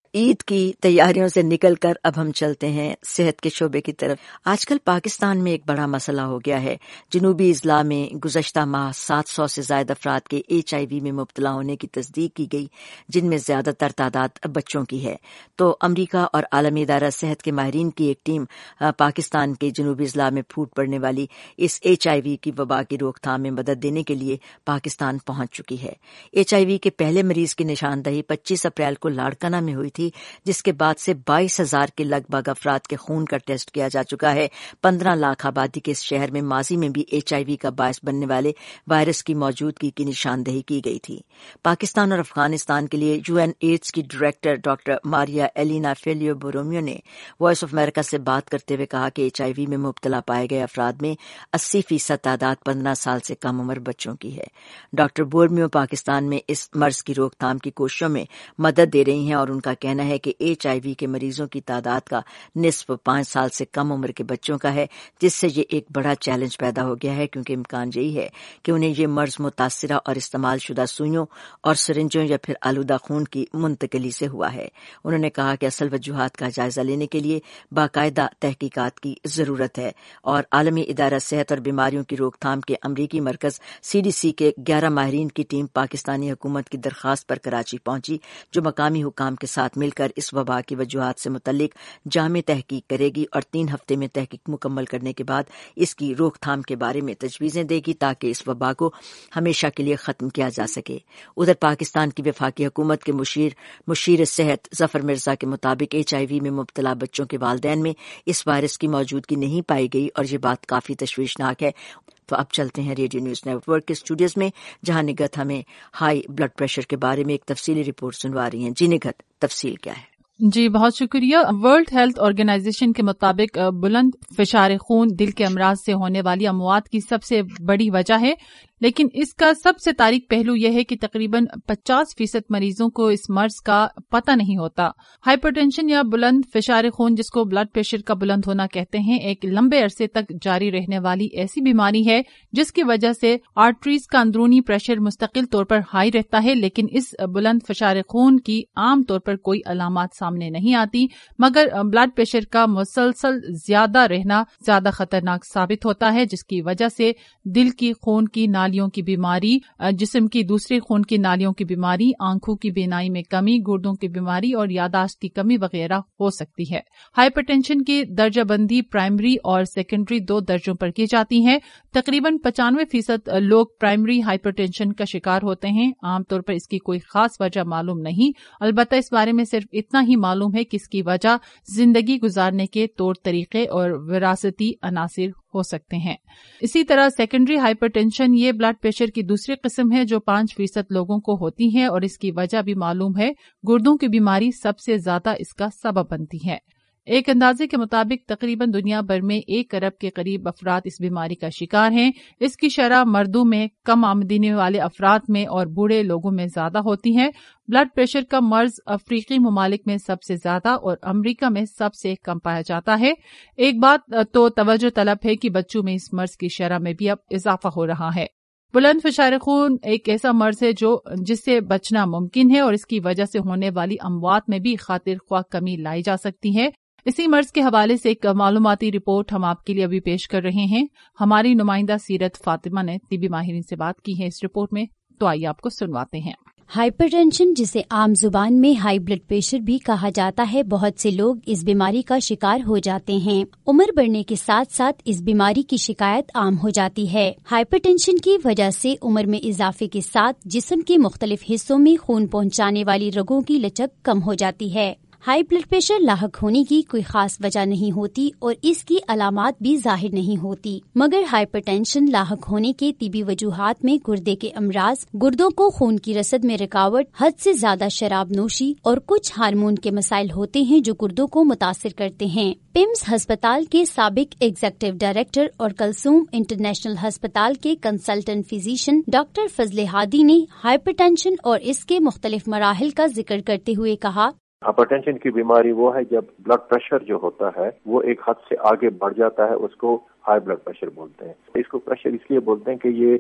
Eid کی تیاریوں سے نکل کر اب ہم چلتے ہیں صحت کے شعبے کی طرف۔ آج کل پاکستان میں ایک بڑا مسئلہ ہو گیا ہے۔ جنوبی اضلاع میں گزشتہ ماہ سات سو سے زائد افراد کے ایچ آئی وی میں مبتلا ہونے کی تصدیق کی گئی، جن میں زیادہ تر تعداد بچوں کی ہے۔ تو امریکہ اور عالمی ادارہ صحت کے ماہرین کی ایک ٹیم پاکستان کے جنوبی اضلاع میں پھوٹ پڑنے والی اس ایچ آئی وی کی وبا کی روک تھام میں مدد دینے کے لیے پاکستان پہنچ چکی ہے۔ ایچ آئی وی کے پہلے مریض کی نشاندہی پچیس اپریل کو لاڑکانہ میں ہوئی تھی، جس کے بعد سے بائیس ہزار کے لگ بھگ افراد کے خون کا ٹیسٹ کیا جا چکا ہے۔ پندرہ لاکھ آبادی کے اس شہر میں ماضی میں بھی ایچ آئی وی کا باعث بننے والے وائرس کی موجودگی کی نشاندہی کی گئی تھی۔ پاکستان اور افغانستان کے لیے یو این ایڈز کی director doctor Maria Elena Filio Borromeo نے وائس آف امریکہ سے بات کرتے ہوئے کہا کہ ایچ آئی وی میں مبتلا پائے گئے افراد میں اسی فیصد تعداد پندرہ سال سے کم عمر بچوں کی ہے۔ ڈاکٹر بورومیو پاکستان میں اس مرض کی روک تھام کی کوششوں میں مدد دے رہی ہیں اور ان کا کہنا ہے کہ ایچ آئی وی کے مریضوں کی تعداد کا نصف پانچ سال سے کم عمر کے بچوں کا ہے، جس سے یہ ایک بڑا چیلنج پیدا ہو گیا ہے، کیونکہ امکان یہی ہے کہ انہیں یہ مرض متاثرہ اور استعمال شدہ سوئیوں اور سرنجوں یا پھر آلودہ خون کی منتقلی سے ہوا ہے۔ انہوں نے کہا کہ اصل وجوہات کا جائزہ لینے کے لیے باقاعدہ تحقیقات کی ضرورت ہے، اور عالمی ادارہ صحت اور بیماریوں کی روک تھام کے امریکی مرکز سی ڈی سی کے گیارہ ماہرین کی ٹیم پاکستانی حکومت کی درخواست پر کراچی پہنچی، جو مقامی حکام کے ساتھ مل کر اس وبا کی وجوہات سے متعلق جامع تحقیق کرے گی اور تین ہفتے میں تحقیق مکمل کرنے کے بعد اس کی روک تھام کے بارے میں تجویزیں دے گی تاکہ اس وبا کو ہمیشہ کے لیے ختم کیا جا سکے۔ ادھر پاکستان کی وفاقی حکومت کے مشیر مشیر صحت ظفر مرزا کے مطابق ایچ آئی وی میں مبتلا بچوں کے والدین میں اس وائرس کی موجودگی نہیں پائی گئی اور یہ بات کافی تشویشناک ہے۔ تو اب چلتے ہیں ریڈیو نیوز نیٹ ورک کے اسٹوڈیوز میں، جہاں نگہت ہمیں ہائی بلڈ پریشر کے بارے میں ایک تفصیلی رپورٹ سنوا رہی ہیں۔ جی نگہت، تفصیل کیا ہے؟ جی بہت شکریہ۔ ورلڈ ہیلتھ آرگنائزیشن کے مطابق بلند فشار خون دل کے امراض سے ہونے والی اموات کی سب سے بڑی وجہ ہے، لیکن اس کا سب سے تاریک پہلو یہ ہے کہ تقریباً پچاس فیصد مریضوں کو اس مرض کا پتہ نہیں ہوتا۔ ہائپر ٹینشن یا بلند فشار خون، جس کو بلڈ پریشر کا بلند ہونا کہتے ہیں، ایک لمبے عرصے تک جاری رہنے والی ایسی بیماری ہے جس کی وجہ سے آرٹریز کا اندرونی پریشر مستقل طور پر ہائی رہتا ہے، لیکن اس بلند فشار خون کی عام طور پر کوئی علامات سامنے نہیں آتی، مگر بلڈ پریشر کا مسلسل زیادہ رہنا زیادہ خطرناک ثابت ہوتا ہے، جس کی وجہ سے دل کی خون کی نالیوں کی بیماری، جسم کی دوسری خون کی نالیوں کی بیماری، آنکھوں کی بینائی میں کمی، گردوں کی بیماری اور یادداشت کی کمی وغیرہ ہو سکتی ہے۔ ہائپر ٹینشن کی درجہ بندی پرائمری اور سیکنڈری دو درجوں پر کی جاتی ہے۔ تقریباً پچانوے فیصد لوگ پرائمری ہائپر ٹینشن کا شکار ہوتے ہیں۔ عام طور پر اس کی کوئی خاص وجہ معلوم نہیں، البتہ اس بارے میں صرف اتنا ہی معلوم ہے کہ اس کی وجہ زندگی گزارنے کے طور طریقے اور وراثتی عناصر ہو سکتے ہیں۔ اسی طرح سیکنڈری ہائپر ٹینشن یہ بلڈ پریشر کی دوسری قسم ہے جو پانچ فیصد لوگوں کو ہوتی ہے، اور اس کی وجہ بھی معلوم ہے۔ گردوں کی بیماری سب سے زیادہ اس کا سبب بنتی ہے۔ ایک اندازے کے مطابق تقریباً دنیا بھر میں ایک ارب کے قریب افراد اس بیماری کا شکار ہیں۔ اس کی شرح مردوں میں، کم آمدنی والے افراد میں اور بوڑھے لوگوں میں زیادہ ہوتی ہے۔ بلڈ پریشر کا مرض افریقی ممالک میں سب سے زیادہ اور امریکہ میں سب سے کم پایا جاتا ہے۔ ایک بات تو توجہ طلب ہے کہ بچوں میں اس مرض کی شرح میں بھی اب اضافہ ہو رہا ہے۔ بلند فشار خون ایک ایسا مرض ہے جو جس سے بچنا ممکن ہے، اور اس کی وجہ سے ہونے والی اموات میں بھی خاطر خواہ کمی لائی جا سکتی ہے۔ اسی مرض کے حوالے سے ایک معلوماتی رپورٹ ہم آپ کے لیے ابھی پیش کر رہے ہیں۔ ہماری نمائندہ سیرت فاطمہ نے طبی ماہرین سے بات کی ہے اس رپورٹ میں، تو آئیے آپ کو سنواتے ہیں۔ ہائپر ٹینشن، جسے عام زبان میں ہائی بلڈ پریشر بھی کہا جاتا ہے، بہت سے لوگ اس بیماری کا شکار ہو جاتے ہیں۔ عمر بڑھنے کے ساتھ ساتھ اس بیماری کی شکایت عام ہو جاتی ہے۔ ہائپر ٹینشن کی وجہ سے عمر میں اضافے کے ساتھ جسم کے مختلف حصوں میں خون پہنچانے والی رگوں کی لچک کم ہو جاتی ہے۔ ہائی بلڈ پریشر لاحق ہونے کی کوئی خاص وجہ نہیں ہوتی اور اس کی علامات بھی ظاہر نہیں ہوتی، مگر ہائپر ٹینشن لاحق ہونے کے طبی وجوہات میں گردے کے امراض، گردوں کو خون کی رسد میں رکاوٹ، حد سے زیادہ شراب نوشی اور کچھ ہارمون کے مسائل ہوتے ہیں جو گردوں کو متاثر کرتے ہیں۔ پیمز ہسپتال کے سابق ایگزیکٹو ڈائریکٹر اور کلثوم انٹرنیشنل ہسپتال کے کنسلٹنٹ فزیشین ڈاکٹر فضل ہادی نے ہائپر ٹینشن اور اس کے مختلف مراحل کا ذکر کرتے ہوئے کہا، ہائپر ٹینشن کی بیماری وہ ہے جب بلڈ پریشر جو ہوتا ہے وہ ایک حد سے آگے بڑھ جاتا ہے، اس کو ہائی بلڈ پریشر بولتے ہیں۔ اس کو پریشر اس لیے بولتے ہیں کہ یہ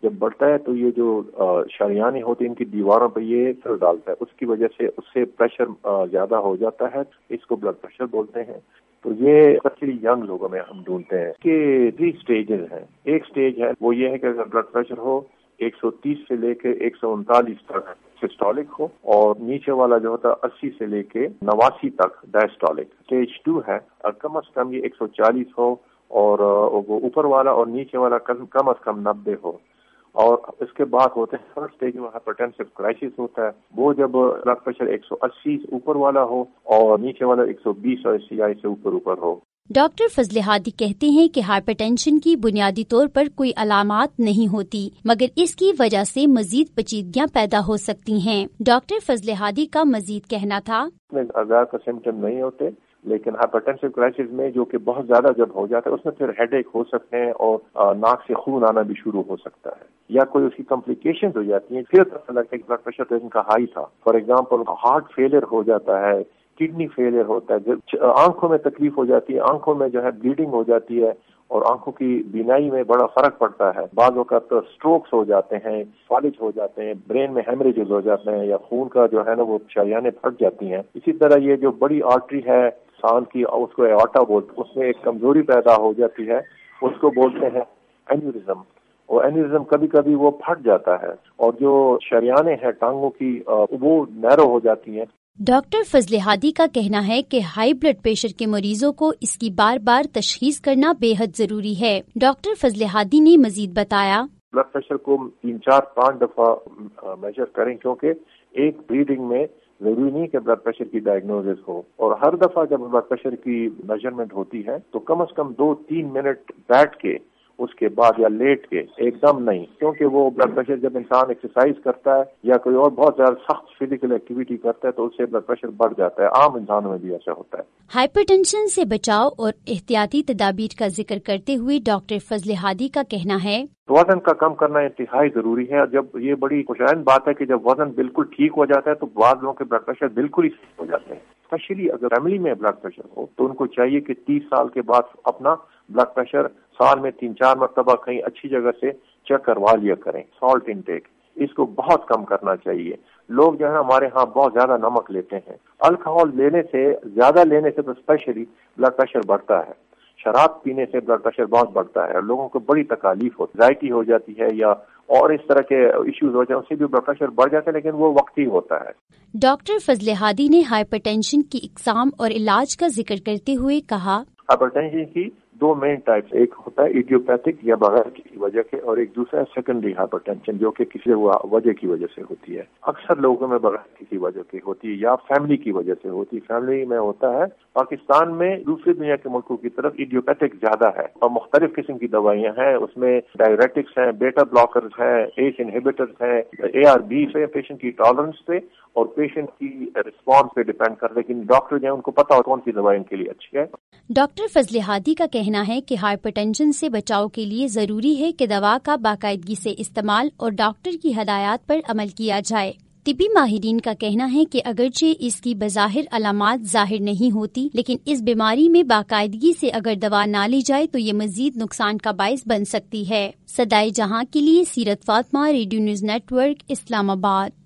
جب بڑھتا ہے تو یہ جو شریانیں ہوتی ہیں ان کی دیواروں پہ یہ اثر ڈالتا ہے، اس کی وجہ سے اس سے پریشر زیادہ ہو جاتا ہے، اس کو بلڈ پریشر بولتے ہیں. تو یہ اسپیشلی ینگ لوگوں میں ہم ڈھونڈتے ہیں کہ تھری اسٹیجز ہیں. ایک اسٹیج ہے وہ یہ ہے کہ اگر بلڈ پریشر ہو ایک سو تیس سے لے کے ایک سو انتالیس تک سسٹولک ہو، اور نیچے والا جو ہوتا ہے اسی سے لے کے نواسی تک ڈائسٹولک. اسٹیج ٹو ہے کم از کم یہ ایک سو چالیس ہو، اور وہ اوپر والا اور نیچے والا کم از کم نبے ہو. اور اس کے بعد ہوتے ہیں تھرڈ اسٹیج میں ہائپرٹینسو کرائسس ہوتا ہے، وہ جب بلڈ پریشر ایک سو اسی سے اوپر والا ہو اور نیچے والا ایک سو بیس اور سی آئی سے اوپر اوپر ہو. ڈاکٹر فضل ہادی کہتے ہیں کہ ہائپر ٹینشن کی بنیادی طور پر کوئی علامات نہیں ہوتی، مگر اس کی وجہ سے مزید پیچیدگیاں پیدا ہو سکتی ہیں. ڈاکٹر فضل ہادی کا مزید کہنا تھا، اذار کا سمٹم نہیں ہوتے، لیکن ہائپرٹینسو کرائسس میں جو کہ بہت زیادہ جب ہو جاتا ہے اس میں پھر ہیڈ ایک ہو سکتے ہیں اور ناک سے خون آنا بھی شروع ہو سکتا ہے، یا کوئی اس کی کمپلیکیشنز ہو جاتی ہیں. پھر پتہ لگتا ہے کہ بلڈ پریشر تو ان کا ہائی تھا. فار ایگزامپل ہارٹ فیلئر ہو جاتا ہے، کڈنی فیلئر ہوتا ہے، آنکھوں میں تکلیف ہو جاتی ہے، آنکھوں میں جو ہے بلیڈنگ ہو جاتی ہے اور آنکھوں کی بینائی میں بڑا فرق پڑتا ہے. بعض اوقات تو اسٹروکس ہو جاتے ہیں، فالج ہو جاتے ہیں، برین میں ہیمریجز ہو جاتے ہیں، یا خون کا جو ہے نا وہ شریانیں پھٹ جاتی ہیں. اسی طرح یہ جو بڑی آرٹری ہے سان کی، اس کو ایورٹا بولتے ہیں، اس میں ایک کمزوری پیدا ہو جاتی ہے، اس کو بولتے ہیں اینیورزم. اور اینیورزم کبھی کبھی وہ پھٹ جاتا ہے اور جو شریانیں ہیں ٹانگوں کی وہ نیرو ہو جاتی ہیں. ڈاکٹر فضل ہادی کا کہنا ہے کہ ہائی بلڈ پریشر کے مریضوں کو اس کی بار بار تشخیص کرنا بے حد ضروری ہے. ڈاکٹر فضل ہادی نے مزید بتایا، بلڈ پریشر کو تین چار پانچ دفعہ میجر کریں، کیونکہ ایک ریڈنگ میں ضروری نہیں کہ بلڈ پریشر کی ڈائگنوزس ہو، اور ہر دفعہ جب بلڈ پریشر کی میجرمنٹ ہوتی ہے تو کم از کم دو تین منٹ بیٹھ کے اس کے بعد یا لیٹ کے، ایک دم نہیں، کیونکہ وہ بلڈ پریشر جب انسان ایکسرسائز کرتا ہے یا کوئی اور بہت زیادہ سخت فزیکل ایکٹیویٹی کرتا ہے تو اس سے بلڈ پریشر بڑھ جاتا ہے. عام انسانوں میں بھی ایسا ہوتا ہے. ہائپر ٹینشن سے بچاؤ اور احتیاطی تدابیر کا ذکر کرتے ہوئے ڈاکٹر فضل ہادی کا کہنا ہے، وزن کا کم کرنا انتہائی ضروری ہے. جب یہ بڑی خوشائن بات ہے کہ جب وزن بالکل ٹھیک ہو جاتا ہے تو بعض لوگوں کے بلڈ پریشر بالکل ہی ٹھیک ہو جاتے ہیں. اسپیشلی اگر فیملی میں بلڈ پریشر ہو تو ان کو چاہیے کہ تیس سال کے بعد اپنا بلڈ پریشر سال میں تین چار مرتبہ کہیں اچھی جگہ سے چیک کروا لیا کریں. سالٹ انٹیک اس کو بہت کم کرنا چاہیے. لوگ جو ہے ہمارے ہاں بہت زیادہ نمک لیتے ہیں. الکوہول لینے سے زیادہ لینے سے تو اسپیشلی بلڈ پریشر بڑھتا ہے. شراب پینے سے بلڈ پریشر بہت بڑھتا ہے. لوگوں کو بڑی تکالیف ہوتی ہے، اینزائٹی ہو جاتی ہے یا اور اس طرح کے ایشوز ہو جائیں، اس سے بھی بلڈ پریشر بڑھ جاتا ہے، لیکن وہ وقتی ہوتا ہے. ڈاکٹر فضل ہادی نے ہائپر ٹینشن کی اقسام اور علاج کا ذکر کرتے ہوئے کہا، ہائپر ٹینشن کی دو مین ٹائپس، ایک ہوتا ہے ایڈیوپیتھک یا بغیر کسی وجہ کے، اور ایک دوسرا ہے سیکنڈری ہائپر ٹینشن جو کہ کسی وجہ کی وجہ سے ہوتی ہے. اکثر لوگوں میں بغیر کسی وجہ کی ہوتی ہے یا فیملی کی وجہ سے ہوتی ہے. فیملی میں ہوتا ہے. پاکستان میں دوسری دنیا کے ملکوں کی طرف ایڈیوپیتھک زیادہ ہے اور مختلف قسم کی دوائیاں ہیں. اس میں ڈائریٹکس ہیں، بیٹا بلاکرز ہیں، ایس انہیبیٹرز ہیں. اے آر بی سے پیشنٹ کی ٹالرنس پہ اور پیشنٹ کی رسپانس پہ ڈیپینڈ کر، لیکن ڈاکٹر جو ہے ان کو پتا ہو کون سی دوائی ان کے لیے اچھی ہے. ڈاکٹر فضل ہادی کا کہنا ہے کہ ہائپر ٹینشن سے بچاؤ کے لیے ضروری ہے کہ دوا کا باقاعدگی سے استعمال اور ڈاکٹر کی ہدایات پر عمل کیا جائے. طبی ماہرین کا کہنا ہے کہ اگرچہ اس کی بظاہر علامات ظاہر نہیں ہوتی، لیکن اس بیماری میں باقاعدگی سے اگر دوا نہ لی جائے تو یہ مزید نقصان کا باعث بن سکتی ہے. صدائے جہاں کے لیے Seerat Fatima, radio news network, Islamabad.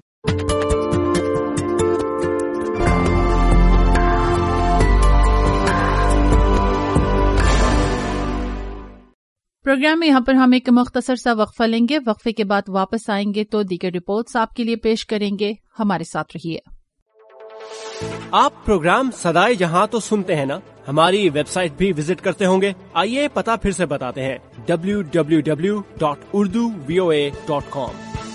Program میں یہاں پر ہم ایک مختصر سا وقفہ لیں گے. وقفے کے بعد واپس آئیں گے تو دیگر رپورٹس آپ کے لیے پیش کریں گے. ہمارے ساتھ رہیے. آپ پروگرام صدائے جہاں تو سنتے ہیں نا، ہماری ویب سائٹ بھی وزٹ کرتے ہوں گے. آئیے پتہ پھر سے بتاتے ہیں، W W W dot Urdu V O A dot com.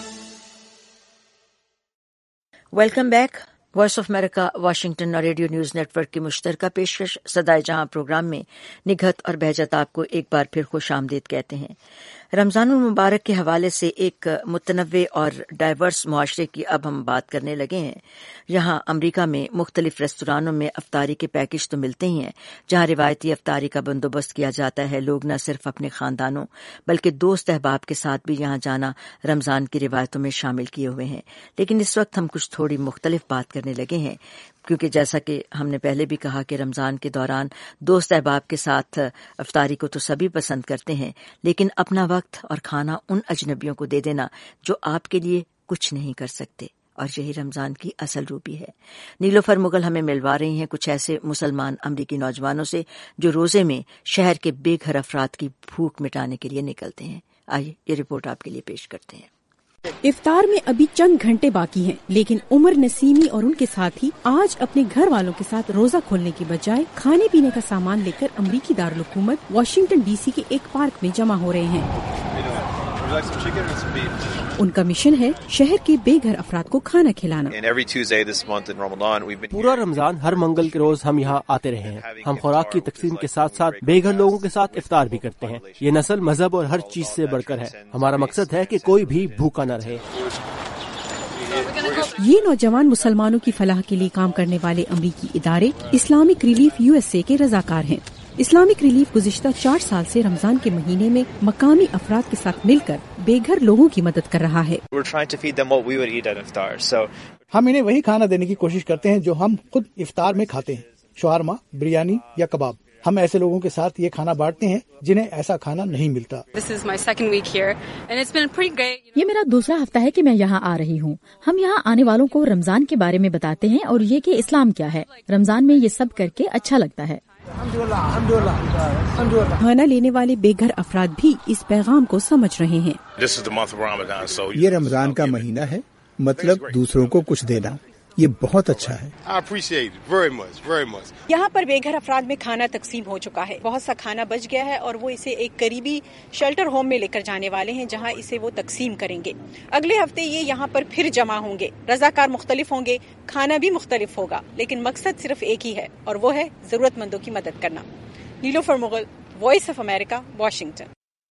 Welcome back. Voice of America Washington اور ریڈیو نیوز نیٹ ورک کی مشترکہ پیشکش صدائے جہاں پروگرام میں نگہت اور بہجت آپ کو ایک بار پھر خوش آمدید کہتے ہیں. رمضان المبارک کے حوالے سے ایک متنوع اور ڈائیورس معاشرے کی اب ہم بات کرنے لگے ہیں. یہاں امریکہ میں مختلف ریستورانوں میں افطاری کے پیکج تو ملتے ہی ہیں، جہاں روایتی افطاری کا بندوبست کیا جاتا ہے. لوگ نہ صرف اپنے خاندانوں بلکہ دوست احباب کے ساتھ بھی یہاں جانا رمضان کی روایتوں میں شامل کیے ہوئے ہیں. لیکن اس وقت ہم کچھ تھوڑی مختلف بات کرنے لگے ہیں. کیونکہ جیسا کہ ہم نے پہلے بھی کہا کہ رمضان کے دوران دوست احباب کے ساتھ افطاری کو تو سبھی پسند کرتے ہیں، لیکن اپنا وقت اور کھانا ان اجنبیوں کو دے دینا جو آپ کے لیے کچھ نہیں کر سکتے، اور یہی رمضان کی اصل روبی ہے۔ نیلوفر مغل ہمیں ملوا رہی ہیں کچھ ایسے مسلمان امریکی نوجوانوں سے جو روزے میں شہر کے بے گھر افراد کی بھوک مٹانے کے لیے نکلتے ہیں۔ آئیے یہ رپورٹ آپ کے لیے پیش کرتے ہیں۔ افطار میں ابھی چند گھنٹے باقی ہیں، لیکن عمر نسیمی اور ان کے ساتھی آج اپنے گھر والوں کے ساتھ روزہ کھولنے کی بجائے کھانے پینے کا سامان لے کر امریکی دارالحکومت واشنگٹن ڈی سی کے ایک پارک میں جمع ہو رہے ہیں۔ ان کا مشن ہے شہر کے بے گھر افراد کو کھانا کھلانا۔ پورا رمضان ہر منگل کے روز ہم یہاں آتے رہے ہیں۔ ہم خوراک کی تقسیم کے ساتھ ساتھ بے گھر لوگوں کے ساتھ افطار بھی کرتے ہیں۔ یہ نسل مذہب اور ہر چیز سے بڑھ کر ہے۔ ہمارا مقصد ہے کہ کوئی بھی بھوکا نہ رہے۔ یہ نوجوان مسلمانوں کی فلاح کے لیے کام کرنے والے امریکی ادارے Islamic relief U S A کے رضاکار ہیں۔ اسلامک ریلیف گزشتہ چار سال سے رمضان کے مہینے میں مقامی افراد کے ساتھ مل کر بے گھر لوگوں کی مدد کر رہا ہے۔ ہم انہیں وہی کھانا دینے کی کوشش کرتے ہیں جو ہم خود افطار میں کھاتے ہیں، شورما، بریانی یا کباب۔ ہم ایسے لوگوں کے ساتھ یہ کھانا بانٹتے ہیں جنہیں ایسا کھانا نہیں ملتا۔ یہ میرا دوسرا ہفتہ ہے کہ میں یہاں آ رہی ہوں۔ ہم یہاں آنے والوں کو رمضان کے بارے میں بتاتے ہیں اور یہ کہ اسلام کیا ہے۔ رمضان میں یہ سب کر کے اچھا لگتا ہے۔ کھانا لینے والے بے گھر افراد بھی اس پیغام کو سمجھ رہے ہیں۔ یہ رمضان کا مہینہ ہے، مطلب دوسروں کو کچھ دینا، یہ بہت اچھا ہے۔ یہاں پر بے گھر افراد میں کھانا تقسیم ہو چکا ہے، بہت سا کھانا بچ گیا ہے اور وہ اسے ایک قریبی شیلٹر ہوم میں لے کر جانے والے ہیں جہاں اسے وہ تقسیم کریں گے۔ اگلے ہفتے یہ یہاں پر پھر جمع ہوں گے۔ رضاکار مختلف ہوں گے، کھانا بھی مختلف ہوگا، لیکن مقصد صرف ایک ہی ہے اور وہ ہے ضرورت مندوں کی مدد کرنا۔ Nilofar Mughal, voice of America, Washington.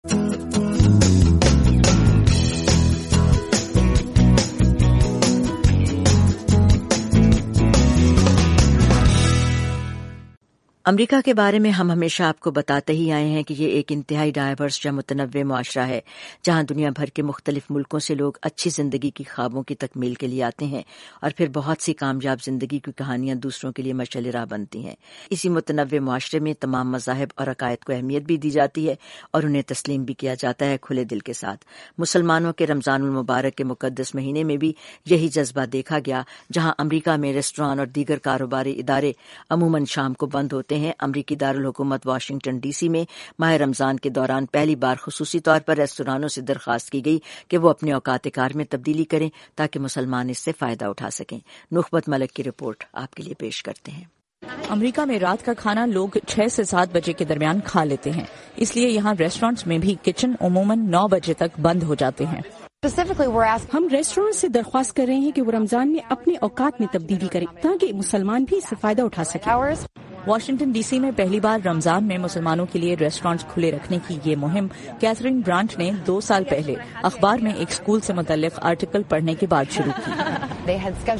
امریکہ کے بارے میں ہم ہمیشہ آپ کو بتاتے ہی آئے ہیں کہ یہ ایک انتہائی ڈائیورس یا متنوع معاشرہ ہے جہاں دنیا بھر کے مختلف ملکوں سے لوگ اچھی زندگی کی خوابوں کی تکمیل کے لیے آتے ہیں اور پھر بہت سی کامیاب زندگی کی کہانیاں دوسروں کے لیے مشعل راہ بنتی ہیں۔ اسی متنوع معاشرے میں تمام مذاہب اور عقائد کو اہمیت بھی دی جاتی ہے اور انہیں تسلیم بھی کیا جاتا ہے کھلے دل کے ساتھ۔ مسلمانوں کے رمضان المبارک کے مقدس مہینے میں بھی یہی جذبہ دیکھا گیا، جہاں امریکہ میں ریسٹوران اور دیگر کاروباری ادارے عموماً شام کو بند ہوتے ہیں۔ امریکی دارالحکومت واشنگٹن ڈی سی میں ماہ رمضان کے دوران پہلی بار خصوصی طور پر ریستورانوں سے درخواست کی گئی کہ وہ اپنے اوقات کار میں تبدیلی کریں تاکہ مسلمان اس سے فائدہ اٹھا سکیں۔ نخبت ملک کی رپورٹ آپ کے لیے پیش کرتے ہیں۔ امریکہ میں رات کا کھانا لوگ چھ سے سات بجے کے درمیان کھا لیتے ہیں، اس لیے یہاں ریسٹورانٹس میں بھی کچن عموماً نو بجے تک بند ہو جاتے ہیں۔ ہم ریسٹورینٹ سے درخواست کر رہے ہیں کہ وہ رمضان میں اپنے اوقات میں تبدیلی کریں تاکہ مسلمان بھی اس سے فائدہ اٹھا سکیں۔ واشنگٹن ڈی سی میں پہلی بار رمضان میں مسلمانوں کے لیے ریسٹورانٹس کھلے رکھنے کی یہ مہم کیتھرین برانٹ نے دو سال پہلے اخبار میں ایک اسکول سے متعلق آرٹیکل پڑھنے کے بعد شروع کی۔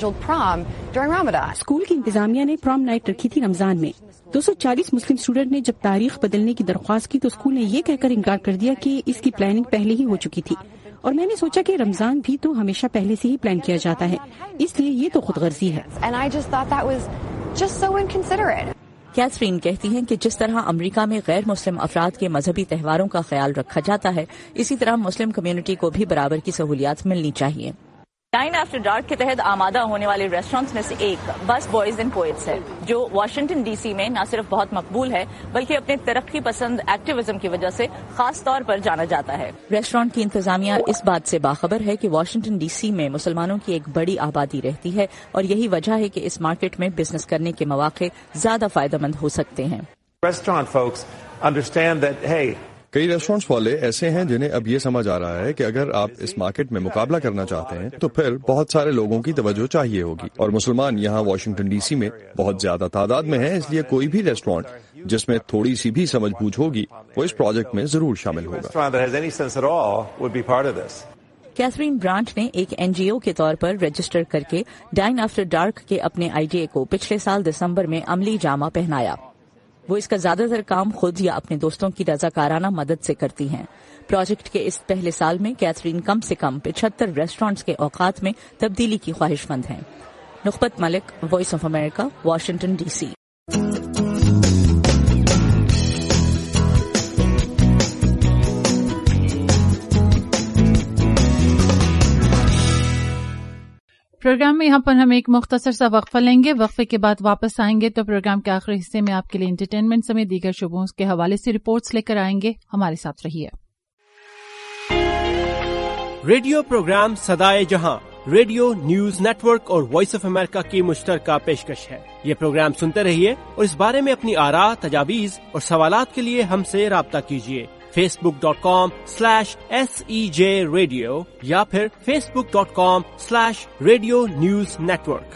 اسکول کی انتظامیہ نے پرام نائٹ رکھی تھی رمضان میں۔ دو سو چالیس مسلم اسٹوڈنٹ نے جب تاریخ بدلنے کی درخواست کی تو اسکول نے یہ کہہ کر انکار کر دیا کہ اس کی پلاننگ پہلے ہی ہو چکی تھی، اور میں نے سوچا کہ رمضان بھی تو ہمیشہ پہلے سے ہی پلان کیا جاتا ہے، اس لیے یہ تو خود غرضی ہے۔ کیتھرین کہتی ہیں کہ جس طرح امریکہ میں غیر مسلم افراد کے مذہبی تہواروں کا خیال رکھا جاتا ہے، اسی طرح مسلم کمیونٹی کو بھی برابر کی سہولیات ملنی چاہیے۔ ڈائن آفٹر ڈارک کے تحت آمادہ ہونے والے ریسٹورانٹس میں سے ایک بس بوائز اینڈ پوئٹس ہے، جو واشنگٹن ڈی سی میں نہ صرف بہت مقبول ہے بلکہ اپنے ترقی پسند ایکٹیویزم کی وجہ سے خاص طور پر جانا جاتا ہے۔ ریسٹورانٹ کی انتظامیہ اس بات سے باخبر ہے کہ واشنگٹن ڈی سی میں مسلمانوں کی ایک بڑی آبادی رہتی ہے اور یہی وجہ ہے کہ اس مارکیٹ میں بزنس کرنے کے مواقع زیادہ فائدہ مند ہو سکتے ہیں۔ کئی ریسٹورینٹس والے ایسے ہیں جنہیں اب یہ سمجھ آ رہا ہے کہ اگر آپ اس مارکیٹ میں مقابلہ کرنا چاہتے ہیں تو پھر بہت سارے لوگوں کی توجہ چاہیے ہوگی، اور مسلمان یہاں واشنگٹن ڈی سی میں بہت زیادہ تعداد میں ہیں، اس لیے کوئی بھی ریسٹورینٹ جس میں تھوڑی سی بھی سمجھ بوجھ ہوگی وہ اس پروجیکٹ میں ضرور شامل ہوگا۔ کیتھرین برانٹ نے ایک این جی او کے طور پر رجسٹر کر کے ڈائن آفٹر ڈارک کے اپنے آئی ڈی اے کو پچھلے سال دسمبر میں عملی جامہ پہنایا۔ وہ اس کا زیادہ تر کام خود یا اپنے دوستوں کی رضاکارانہ مدد سے کرتی ہیں۔ پروجیکٹ کے اس پہلے سال میں کیتھرین کم سے کم پچہتر ریسٹورانٹس کے اوقات میں تبدیلی کی خواہش مند ہیں۔ Nukhbat Malik, voice of America, Washington D C. Program में यहाँ पर हम एक मुख्तसर सा वक्फा लेंगे। वक्फे के बाद वापस आएंगे तो प्रोग्राम के आखिरी हिस्से में आपके लिए एंटरटेनमेंट समेत दीगर शुबों के हवाले से रिपोर्ट्स लेकर आएंगे। हमारे साथ रहिए। रेडियो प्रोग्राम सदाए जहां रेडियो न्यूज नेटवर्क और वॉइस ऑफ अमेरिका की मुश्तरका पेशकश है। ये प्रोग्राम सुनते रहिए और इस बारे में अपनी आरा, तजावीज और सवालात के लिए हमसे राब्ता कीजिए। Facebook dot com slash S E J radio या फिर Facebook dot com slash radio news network.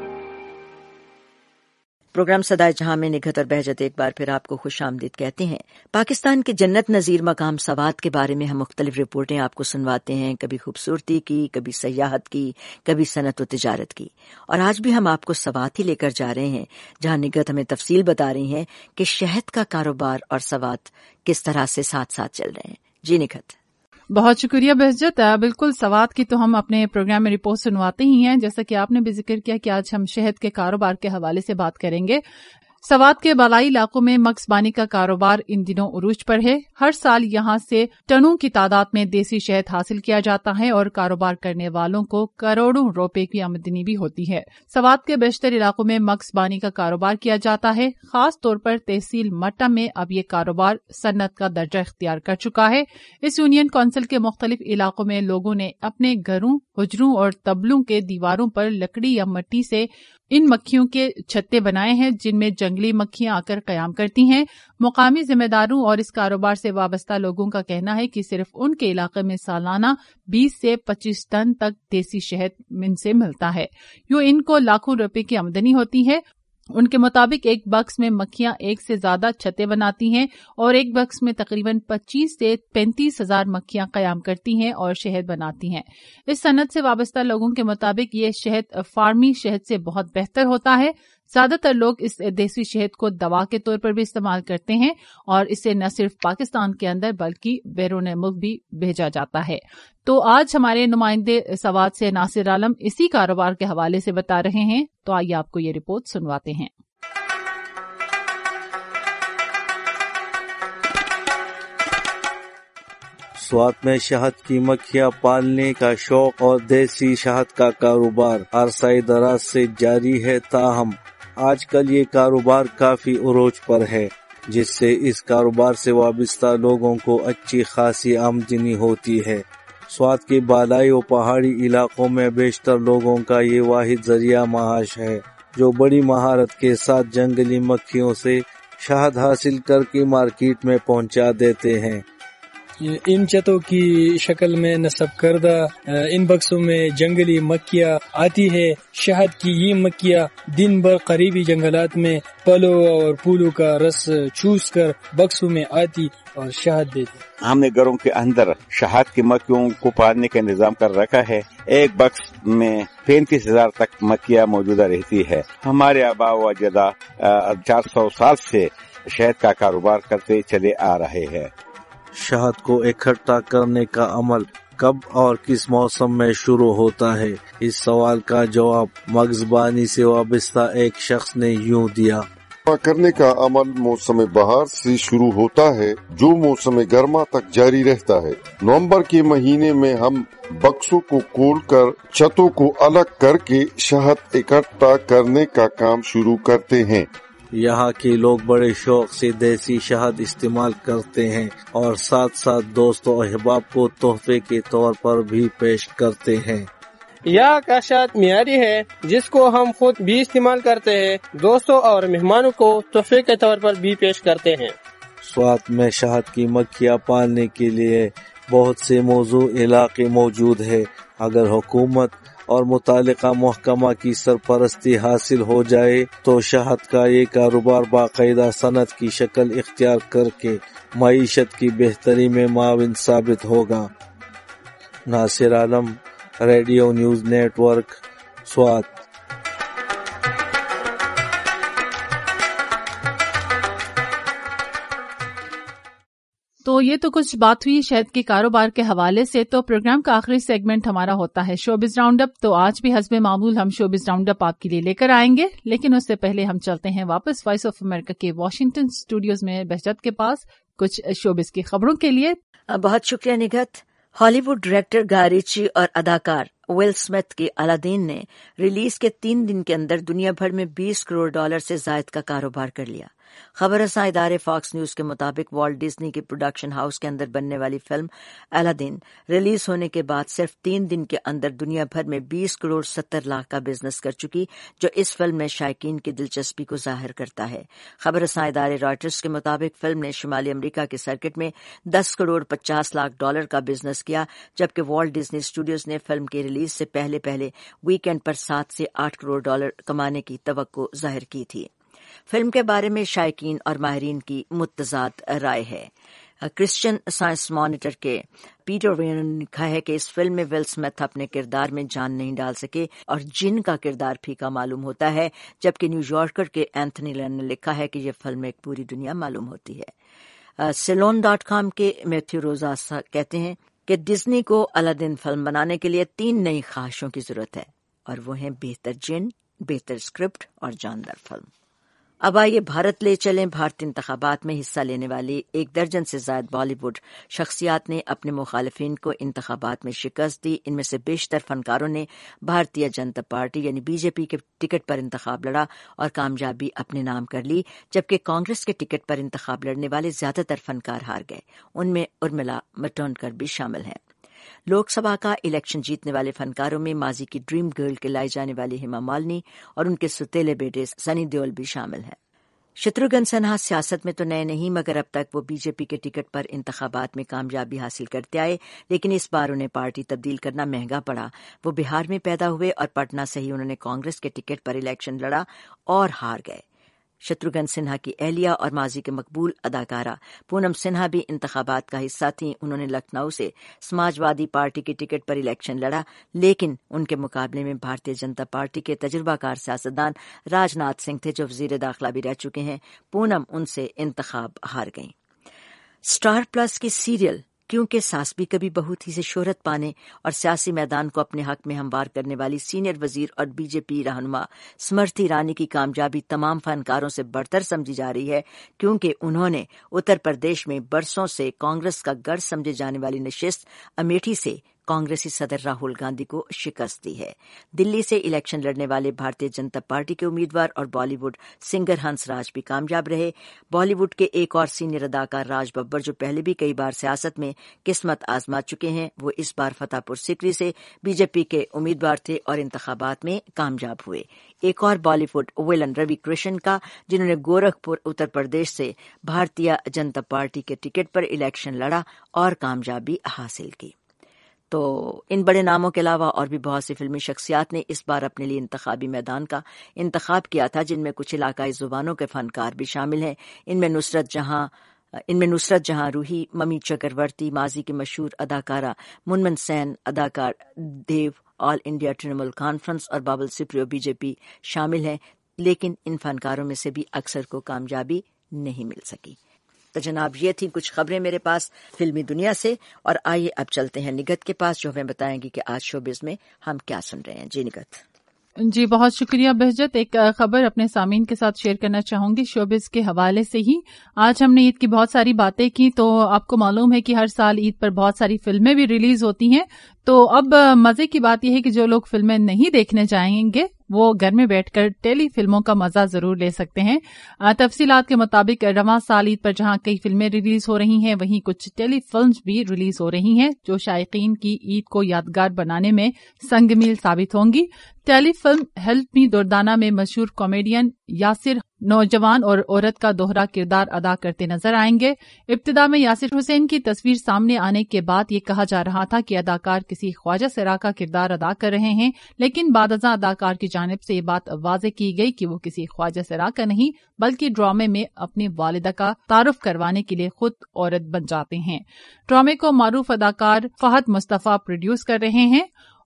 Program सदाए जहां में निघत और बहजत एक बार फिर आपको खुश आमदीद कहते हैं। पाकिस्तान के जन्नत नजीर मकाम सवात के बारे में हम मुख्तलिफ रिपोर्टें आपको सुनवाते हैं, कभी खूबसूरती की, कभी सयाहत की, कभी सनत व तिजारत की। और आज भी हम आपको सवात ही लेकर जा रहे हैं, जहां निगत हमें तफसील बता रही हैं कि शहद का कारोबार और सवात किस तरह से साथ साथ चल रहे हैं। जी निगत। बहुत शुक्रिया बहजत। बिल्कुल, सवात की तो हम अपने प्रोग्राम में रिपोर्ट सुनवाते ही हैं। जैसा कि आपने भी जिक्र किया कि आज हम शहद के कारोबार के हवाले से बात करेंगे। सवात के बालाई इलाकों में मक्सबानी का कारोबार इन दिनों उरूज पर है। हर साल यहां से टनों की तादाद में देसी शहद हासिल किया जाता है और कारोबार करने वालों को करोड़ों रुपए की आमदनी भी होती है। सवात के बेशतर इलाकों में मक्सबानी का कारोबार किया जाता है। खास तौर पर तहसील मट्टा में अब ये कारोबार सन्नत का दर्जा इख्तियार कर चुका है। इस यूनियन काउंसिल के मुख्तलिफ इलाकों में लोगों ने अपने घरों, हुजरों और तबलों के दीवारों पर लकड़ी या मिट्टी से इन मक्खियों के छत्ते बनाए हैं, जिनमें जंगली मक्खियां आकर कयाम करती हैं। मुकामी जिम्मेदारों और इस कारोबार से वाबस्ता लोगों का कहना है कि सिर्फ उनके इलाके में सालाना बीस से पच्चीस टन तक देसी शहद इनसे मिलता है। यूं इनको लाखों रुपए की आमदनी होती है। उनके मुताबिक एक बक्स में मक्खियां एक से ज्यादा छत्ते बनाती हैं और एक बक्स में तकरीबन पच्चीस से पैंतीस हजार मक्खियां कयाम करती हैं और शहद बनाती हैं। इस सनत से वाबस्ता लोगों के मुताबिक ये शहद फार्मी शहद से बहुत बेहतर होता है। ज्यादातर लोग इस देसी शहद को दवा के तौर पर भी इस्तेमाल करते हैं और इसे न सिर्फ पाकिस्तान के अंदर बल्कि बैरून मुल्क भी भेजा जाता है। तो आज हमारे नुमाइंदे सवात से नासिर आलम इसी कारोबार के हवाले से बता रहे हैं। तो आइए आपको ये रिपोर्ट सुनवाते हैं। स्वात में शहद की मक्खियां पालने का शौक और देसी शहद का कारोबार अरसाए दराज से जारी है। ताहम आजकल ये कारोबार काफी उरोज पर है, जिससे इस कारोबार से वाबस्ता लोगों को अच्छी खासी आमदनी होती है। स्वात के बालाई और पहाड़ी इलाकों में बेशतर लोगों का ये वाहिद जरिया माश है, जो बड़ी महारत के साथ जंगली मक्खियों से शहद हासिल करके मार्केट में पहुंचा देते हैं। इन चतों की शक्ल में नस्ब करदा इन बक्सों में जंगली मक्खियाँ आती है। शहद की ये मक्खियाँ दिन भर करीबी जंगलात में पलों और फूलों का रस चूस कर बक्सों में आती और शहद देती। हमने घरों के अंदर शहद की मक्खियों को पालने का इंतजाम कर रखा है। एक बक्स में पैंतीस हजार तक मक्खियाँ मौजूदा रहती है। हमारे आबा व अजदा चार सौ साल से शहद का कारोबार करते चले आ रहे हैं। शहद को इकट्ठा करने का अमल कब और किस मौसम में शुरू होता है? इस सवाल का जवाब मगजबानी से वाबस्ता एक शख्स ने यूं दिया। करने का अमल मौसम बहार से शुरू होता है, जो मौसम गर्मा तक जारी रहता है। नवंबर के महीने में हम बक्सों को खोलकर छतों को अलग करके शहद इकट्ठा करने का काम शुरू करते हैं। यहाँ के लोग बड़े शौक से देसी शहद इस्तेमाल करते हैं और साथ साथ दोस्तों और अहबाब को तोहफे के तौर पर भी पेश करते हैं। यहाँ का शहद मियारी है, जिसको हम खुद भी इस्तेमाल करते हैं। दोस्तों और मेहमानों को तोहफे के तौर पर भी पेश करते हैं। स्वात में शहद की मक्खियाँ पालने के लिए बहुत से मौजू इलाके मौजूद है। अगर हुकूमत और मुतालिका महकमा की सरपरस्ती हासिल हो जाए तो शहद का ये कारोबार बाकायदा सनत की शक्ल इख्तियार करके मईशत की बेहतरी में माविन साबित होगा। Nasir Alam, radio news network, Swat. تو یہ تو کچھ بات ہوئی شہد کے کاروبار کے حوالے سے. تو پروگرام کا آخری سیگمنٹ ہمارا ہوتا ہے شوبز راؤنڈ اپ. تو آج بھی حسب معمول ہم شوبز راؤنڈ اپ آپ کے لیے لے کر آئیں گے, لیکن اس سے پہلے ہم چلتے ہیں واپس وائس آف امریکہ کے واشنگٹن اسٹوڈیوز میں بہجت کے پاس کچھ شوبز کی خبروں کے لیے. بہت شکریہ نگہت. ہالی ووڈ ڈائریکٹر گائے ریچی اور اداکار ول اسمتھ کی الادین نے ریلیز کے تین دن کے اندر دنیا بھر میں بیس کروڑ ڈالر سے زائد کا کاروبار کر لیا. خبر رساں ادارے فاکس نیوز کے مطابق والٹ ڈزنی کی پروڈکشن ہاؤس کے اندر بننے والی فلم الادین ریلیز ہونے کے بعد صرف تین دن کے اندر دنیا بھر میں بیس کروڑ ستر لاکھ کا بزنس کر چکی, جو اس فلم میں شائقین کی دلچسپی کو ظاہر کرتا ہے. خبر رساں ادارے رائٹرز کے مطابق فلم نے شمالی امریکہ کے سرکٹ میں دس کروڑ پچاس لاکھ ڈالر کا بزنس کیا, جبکہ والٹ ڈزنی اسٹوڈیوز نے فلم کی ریلیز سے پہلے پہلے ویکینڈ پر سات سے آٹھ کروڑ ڈالر کمانے کی توقع ظاہر کی تھی. فلم کے بارے میں شائقین اور ماہرین کی متضاد رائے ہے. کرسچین سائنس مانیٹر کے پیٹر وین نے لکھا ہے کہ اس فلم میں ول اسمتھ اپنے کردار میں جان نہیں ڈال سکے اور جن کا کردار پھیکا معلوم ہوتا ہے, جبکہ نیو یارکر کے اینتھنی لین نے لکھا ہے کہ یہ فلم ایک پوری دنیا معلوم ہوتی ہے. سیلون ڈاٹ کام کے میتھیو روزاسا کہتے ہیں کہ ڈزنی کو الادین فلم بنانے کے لیے تین نئی خواہشوں کی ضرورت ہے, اور وہ ہیں بہتر جن, بہتر اسکرپٹ اور جاندار فلم. اب آئیے بھارت لے چلیں. بھارتی انتخابات میں حصہ لینے والی ایک درجن سے زائد بالی ووڈ شخصیات نے اپنے مخالفین کو انتخابات میں شکست دی. ان میں سے بیشتر فنکاروں نے بھارتیہ جنتا پارٹی یعنی بی جے پی کے ٹکٹ پر انتخاب لڑا اور کامیابی اپنے نام کر لی, جبکہ کانگریس کے ٹکٹ پر انتخاب لڑنے والے زیادہ تر فنکار ہار گئے. ان میں ارملا مٹونڈکر بھی شامل ہیں. لوک سبھا کا الیکشن جیتنے والے فنکاروں میں ماضی کی ڈریم گرل کے لائی جانے والی ہیما مالنی اور ان کے ستیلے بیٹے سنی دیول بھی شامل ہیں. شتروگھن سنہا سیاست میں تو نئے نہیں, مگر اب تک وہ بی جے پی کے ٹکٹ پر انتخابات میں کامیابی حاصل کرتے آئے, لیکن اس بار انہیں پارٹی تبدیل کرنا مہنگا پڑا. وہ بہار میں پیدا ہوئے اور پٹنہ سے ہی انہوں نے کانگریس کے ٹکٹ پر الیکشن لڑا اور ہار گئے. شتروگھن سنہا کی اہلیہ اور ماضی کے مقبول اداکارہ پونم سنہا بھی انتخابات کا حصہ تھیں. انہوں نے لکھنؤ سے سماج وادی پارٹی کے ٹکٹ پر الیکشن لڑا, لیکن ان کے مقابلے میں بھارتیہ جنتا پارٹی کے تجربہ کار سیاستدان راج ناتھ سنگھ تھے, جو وزیر داخلہ بھی رہ چکے ہیں. پونم ان سے انتخاب ہار گئیں. اسٹار پلس کی سیریل کیونکہ ساس بھی کبھی بہو تھی سے شہرت پانے اور سیاسی میدان کو اپنے حق میں ہموار کرنے والی سینئر وزیر اور بی جے پی رہنما اسمرتی ایرانی کی کامیابی تمام فنکاروں سے برتر سمجھی جا رہی ہے, کیونکہ انہوں نے اتر پردیش میں برسوں سے کانگریس کا گڑھ سمجھے جانے والی نشست امیٹھی سے کانگریسی صدر راہل گاندھی کو شکست دی ہے. دلی سے الیکشن لڑنے والے بھارتیہ جنتا پارٹی کے امیدوار اور بالی ووڈ سنگر ہنس راج بھی کامیاب رہے. بالی ووڈ کے ایک اور سینئر اداکار راج ببر, جو پہلے بھی کئی بار سیاست میں قسمت آزما چکے ہیں, وہ اس بار فتح پور سیکری سے بی جے پی کے امیدوار تھے اور انتخابات میں کامیاب ہوئے. ایک اور بالی ووڈ ویلن روی کرشن کا, جنہوں نے گورکھپور اتر پردیش سے بھارتیہ جنتا پارٹی کے ٹکٹ پر الیکشن لڑا اور کامیابی حاصل کی. تو ان بڑے ناموں کے علاوہ اور بھی بہت سی فلمی شخصیات نے اس بار اپنے لیے انتخابی میدان کا انتخاب کیا تھا, جن میں کچھ علاقائی زبانوں کے فنکار بھی شامل ہیں. ان میں نصرت جہاں ان میں نصرت جہاں روحی, ممی چکرورتی, ماضی کی مشہور اداکارہ منمن سین, اداکار Dev, all India Trinamool conference اور بابل سپریو بی جے پی شامل ہیں, لیکن ان فنکاروں میں سے بھی اکثر کو کامیابی نہیں مل سکی. تو جناب یہ تھی کچھ خبریں میرے پاس فلمی دنیا سے, اور آئیے اب چلتے ہیں نگت کے پاس, جو ہمیں بتائیں گی کہ آج شوبز میں ہم کیا سن رہے ہیں. جی نگت. جی بہت شکریہ بہجت. ایک خبر اپنے سامعین کے ساتھ شیئر کرنا چاہوں گی شوبز کے حوالے سے ہی. آج ہم نے عید کی بہت ساری باتیں کی, تو آپ کو معلوم ہے کہ ہر سال عید پر بہت ساری فلمیں بھی ریلیز ہوتی ہیں. تو اب مزے کی بات یہ ہے کہ جو لوگ فلمیں نہیں دیکھنے جائیں گے وہ گھر میں بیٹھ کر ٹیلی فلموں کا مزہ ضرور لے سکتے ہیں. تفصیلات کے مطابق رواں سال عید پر جہاں کئی فلمیں ریلیز ہو رہی ہیں, وہیں کچھ ٹیلی فلمز بھی ریلیز ہو رہی ہیں جو شائقین کی عید کو یادگار بنانے میں سنگ میل ثابت ہوں گی. ٹیلی فلم ہیلپ می دردانہ میں مشہور کامیڈین یاسر نوجوان اور عورت کا دوہرا کردار ادا کرتے نظر آئیں گے. ابتدا میں یاسر حسین کی تصویر سامنے آنے کے بعد یہ کہا جا رہا تھا کہ اداکار کسی خواجہ سرا کا کردار ادا کر رہے ہیں, لیکن بعد ازاں اداکار کی جانب سے یہ بات واضح کی گئی کہ وہ کسی خواجہ سرا کا نہیں بلکہ ڈرامے میں اپنی والدہ کا تعارف کروانے کے لیے خود عورت بن جاتے ہیں. ڈرامے کو معروف اداکار فہد مصطفیٰ پروڈیوس کر رہے ہیں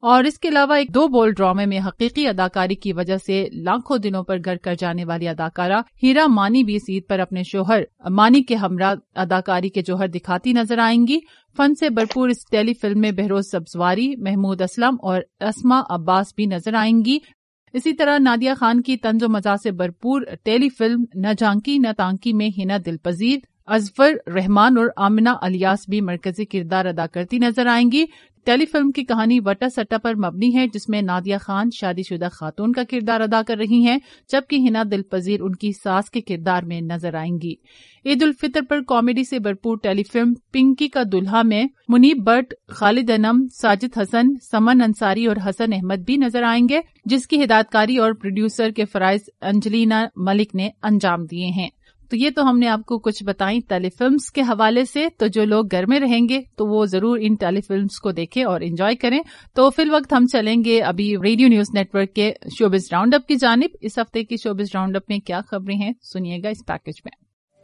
اور اس کے علاوہ ایک دو بول ڈرامے میں حقیقی اداکاری کی وجہ سے لاکھوں دنوں پر گھر کر جانے والی اداکارہ ہیرا مانی بھی اس عید پر اپنے شوہر مانی کے ہمراہ اداکاری کے جوہر دکھاتی نظر آئیں گی۔ فن سے بھرپور اس ٹیلی فلم میں بہروز سبزواری، محمود اسلم اور اسما عباس بھی نظر آئیں گی۔ اسی طرح نادیہ خان کی طنز و مزاح سے بھرپور ٹیلی فلم نہ جھانکی نہ تانکی میں ہنا دلپذیر، اظفر رحمان اور آمنہ الیاس بھی مرکزی کردار ادا کرتی نظر آئیں گی۔ ٹیلی فلم کی کہانی وٹا سٹا پر مبنی ہے، جس میں نادیہ خان شادی شدہ خاتون کا کردار ادا کر رہی ہیں، جبکہ ہنا دلپذیر ان کی ساس کے کردار میں نظر آئیں گی۔ عید الفطر پر کامیڈی سے بھرپور ٹیلی فلم پنکی کا دلہا میں منیب بٹ، خالد انم، ساجد حسن، سمن انصاری اور حسن احمد بھی نظر آئیں گے، جس کی ہدایت کاری اور پروڈیوسر کے فرائض انجلینا ملک نے انجام دیے ہیں۔ تو یہ تو ہم نے آپ کو کچھ بتائیں ٹیلی فلمز کے حوالے سے، تو جو لوگ گھر میں رہیں گے تو وہ ضرور ان ٹیلی فلمز کو دیکھیں اور انجوائے کریں۔ تو فی الوقت ہم چلیں گے ابھی ریڈیو نیوز نیٹ ورک کے شوبز راؤنڈ اپ کی جانب۔ اس ہفتے کی شوبز راؤنڈ اپ میں کیا خبریں ہیں سنیے گا اس پیکج میں۔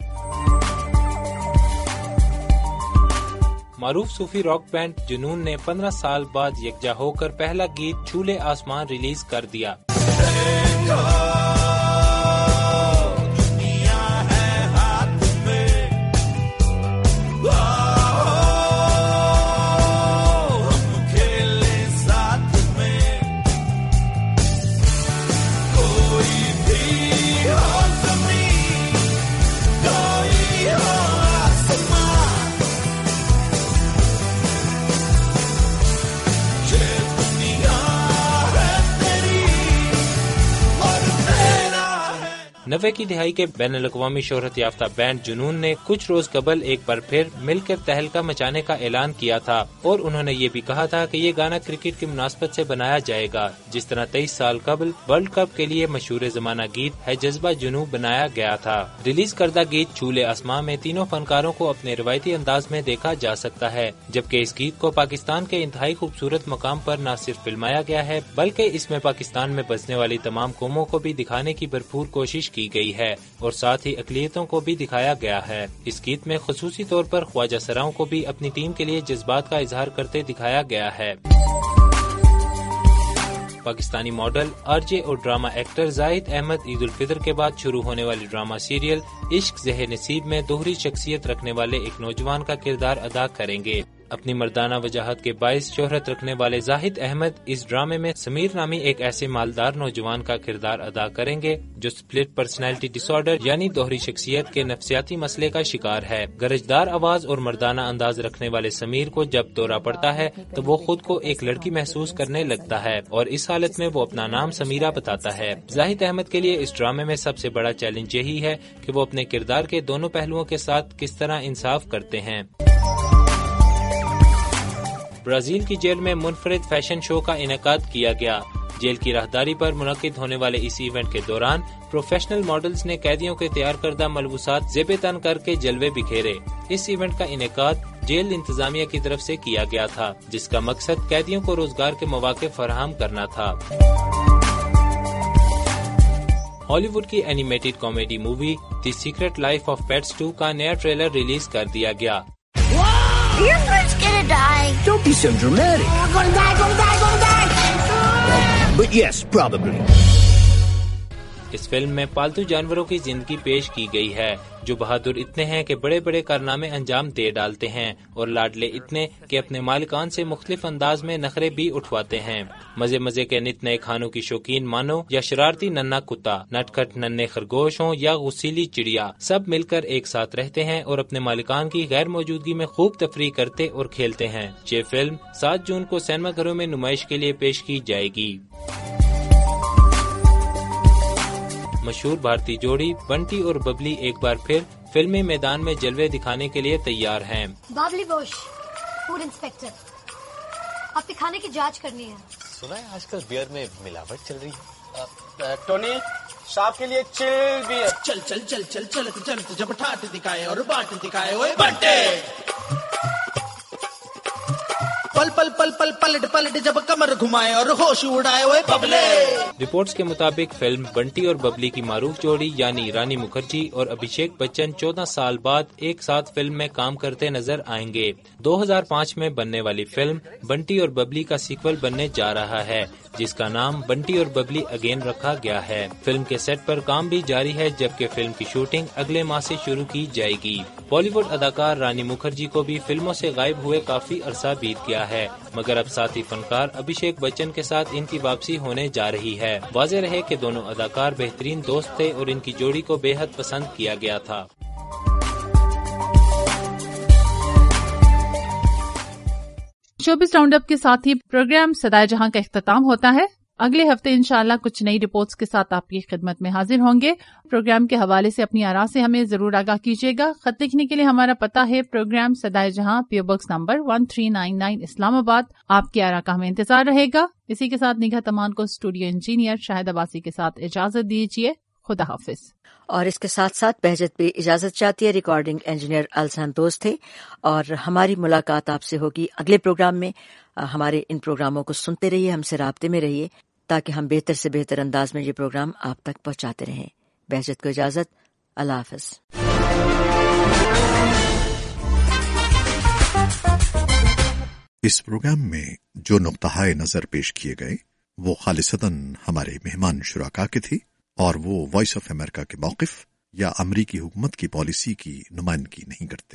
معروف صوفی راک بینڈ جنون نے پندرہ سال بعد یکجا ہو کر پہلا گیت چھولے آسمان ریلیز کر دیا۔ نوے کی دہائی کے بین الاقوامی شہرت یافتہ بینڈ جنون نے کچھ روز قبل ایک بار پھر مل کر تہلکہ مچانے کا اعلان کیا تھا، اور انہوں نے یہ بھی کہا تھا کہ یہ گانا کرکٹ کی مناسبت سے بنایا جائے گا، جس طرح تیئیس سال قبل ورلڈ کپ کے لیے مشہور زمانہ گیت ہے جذبہ جنوں بنایا گیا تھا۔ ریلیز کردہ گیت چھولے آسماں میں تینوں فنکاروں کو اپنے روایتی انداز میں دیکھا جا سکتا ہے، جبکہ اس گیت کو پاکستان کے انتہائی خوبصورت مقام پر نہ صرف فلمایا گیا ہے بلکہ اس میں پاکستان میں بسنے والی تمام قوموں کو بھی دکھانے کی بھرپور کوشش کی گئی ہے، اور ساتھ ہی اقلیتوں کو بھی دکھایا گیا ہے۔ اس گیت میں خصوصی طور پر خواجہ سراؤں کو بھی اپنی ٹیم کے لیے جذبات کا اظہار کرتے دکھایا گیا ہے۔ پاکستانی ماڈل، آر جے اور ڈرامہ ایکٹر زاہد احمد عید الفطر کے بعد شروع ہونے والی ڈرامہ سیریل عشق زہ نصیب میں دوہری شخصیت رکھنے والے ایک نوجوان کا کردار ادا کریں گے۔ اپنی مردانہ وجاہت کے باعث شہرت رکھنے والے زاہد احمد اس ڈرامے میں سمیر نامی ایک ایسے مالدار نوجوان کا کردار ادا کریں گے جو سپلٹ پرسنالٹی ڈس آرڈر یعنی دوہری شخصیت کے نفسیاتی مسئلے کا شکار ہے۔ گرجدار آواز اور مردانہ انداز رکھنے والے سمیر کو جب دورہ پڑتا ہے تو وہ خود کو ایک لڑکی محسوس کرنے لگتا ہے، اور اس حالت میں وہ اپنا نام سمیرہ بتاتا ہے۔ زاہد احمد کے لیے اس ڈرامے میں سب سے بڑا چیلنج یہی ہے کہ وہ اپنے کردار کے دونوں پہلوؤں کے ساتھ کس طرح انصاف کرتے ہیں۔ برازیل کی جیل میں منفرد فیشن شو کا انعقاد کیا گیا۔ جیل کی راہداری پر منعقد ہونے والے اس ایونٹ کے دوران پروفیشنل ماڈلز نے قیدیوں کے تیار کردہ ملبوسات زیب تن کر کے جلوے بکھیرے۔ اس ایونٹ کا انعقاد جیل انتظامیہ کی طرف سے کیا گیا تھا، جس کا مقصد قیدیوں کو روزگار کے مواقع فراہم کرنا تھا۔ ہالی ووڈ کی animated comedy movie the secret life of pets to کا نیا ٹریلر ریلیز کر دیا گیا۔ Your friend's gonna die. Don't be so dramatic. I'm gonna die, gonna die, gonna die. But yes, probably. اس فلم میں پالتو جانوروں کی زندگی پیش کی گئی ہے جو بہادر اتنے ہیں کہ بڑے بڑے کارنامے انجام دے ڈالتے ہیں، اور لاڈلے اتنے کہ اپنے مالکان سے مختلف انداز میں نخرے بھی اٹھواتے ہیں۔ مزے مزے کے نت نئے کھانوں کی شوقین مانو یا شرارتی ننا کتا، نٹ کھٹ ننے خرگوش ہوں یا غسیلی چڑیا، سب مل کر ایک ساتھ رہتے ہیں اور اپنے مالکان کی غیر موجودگی میں خوب تفریح کرتے اور کھیلتے ہیں۔ یہ فلم سات جون کو سینما گھروں میں نمائش کے لیے پیش کی جائے گی۔ مشہور بھارتی جوڑی بنٹی اور ببلی ایک بار پھر فلمی میدان میں جلوے دکھانے کے لیے تیار ہیں۔ بابلی بوش، فوڈ انسپیکٹر، آپ کے کھانے کی جانچ کرنی ہے۔ سنا ہے آج کل بیئر میں ملاوٹ چل رہی ہے۔ ٹونی، صاحب کے لیے چل بھی ہے۔ چل چل چل چل چل چل جب ٹھاٹ دکھائے اور باٹ دکھائے ہوئے بنٹے पल पल पल पल पलट पलट जब कमर घुमाए और होश उड़ाए हुए बबले। रिपोर्ट्स के मुताबिक फिल्म बंटी और बबली की मारूफ जोड़ी यानी रानी मुखर्जी और अभिषेक बच्चन चौदह साल बाद एक साथ फिल्म में काम करते नजर आएंगे। दो हज़ार पाँच में बनने वाली फिल्म बंटी और बबली का सीक्वल बनने जा रहा है, जिसका नाम बंटी और बबली अगेन रखा गया है। फिल्म के सेट पर काम भी जारी है, जबकि फिल्म की शूटिंग अगले माह से शुरू की जाएगी। बॉलीवुड अदाकार रानी मुखर्जी को भी फिल्मों से गायब हुए काफी अरसा बीत गया है, मगर अब साथी फनकार अभिषेक बच्चन के साथ इनकी वापसी होने जा रही है। वाज़ेह रहे कि दोनों अदाकार बेहतरीन दोस्त थे और इनकी जोड़ी को बेहद पसंद किया गया था। शोबिस राउंडअप के साथ ही प्रोग्राम सदाए जहां का इख्तिताम होता है। अगले हफ्ते इंशाअल्लाह कुछ नई रिपोर्ट्स के साथ आपकी खिदमत में हाजिर होंगे। प्रोग्राम के हवाले से अपनी आरा से हमें जरूर आगाह कीजिएगा। खत लिखने के लिए हमारा पता है प्रोग्राम सदाए जहां, PO box number one three nine nine Islamabad. आपकी आरा का हमें इंतजार रहेगा। इसी के साथ निगाह तमान को स्टूडियो इंजीनियर शाहिद अब्बासी के साथ इजाजत दीजिए। खुदा हाफिज। और इसके साथ साथ बहजत भी इजाजत चाहती है। रिकॉर्डिंग इंजीनियर अलसान दोस्त थे और हमारी मुलाकात आपसे होगी अगले प्रोग्राम में। हमारे इन प्रोग्रामों को सुनते रहिए, हमसे राब्ते में रहिए, ताकि हम बेहतर से बेहतर अंदाज में ये प्रोग्राम आप तक पहुंचाते रहें। बहजत को इजाजत। अल्लाह हाफिज। इस प्रोग्राम में जो नुक्ताए नजर पेश किए गए वो खालिसतन हमारे मेहमान शुराका के थे और वो वॉइस ऑफ अमेरिका के मौक़िफ़ या अमरीकी हुकूमत की पॉलिसी की नुमाइंदगी नहीं करते।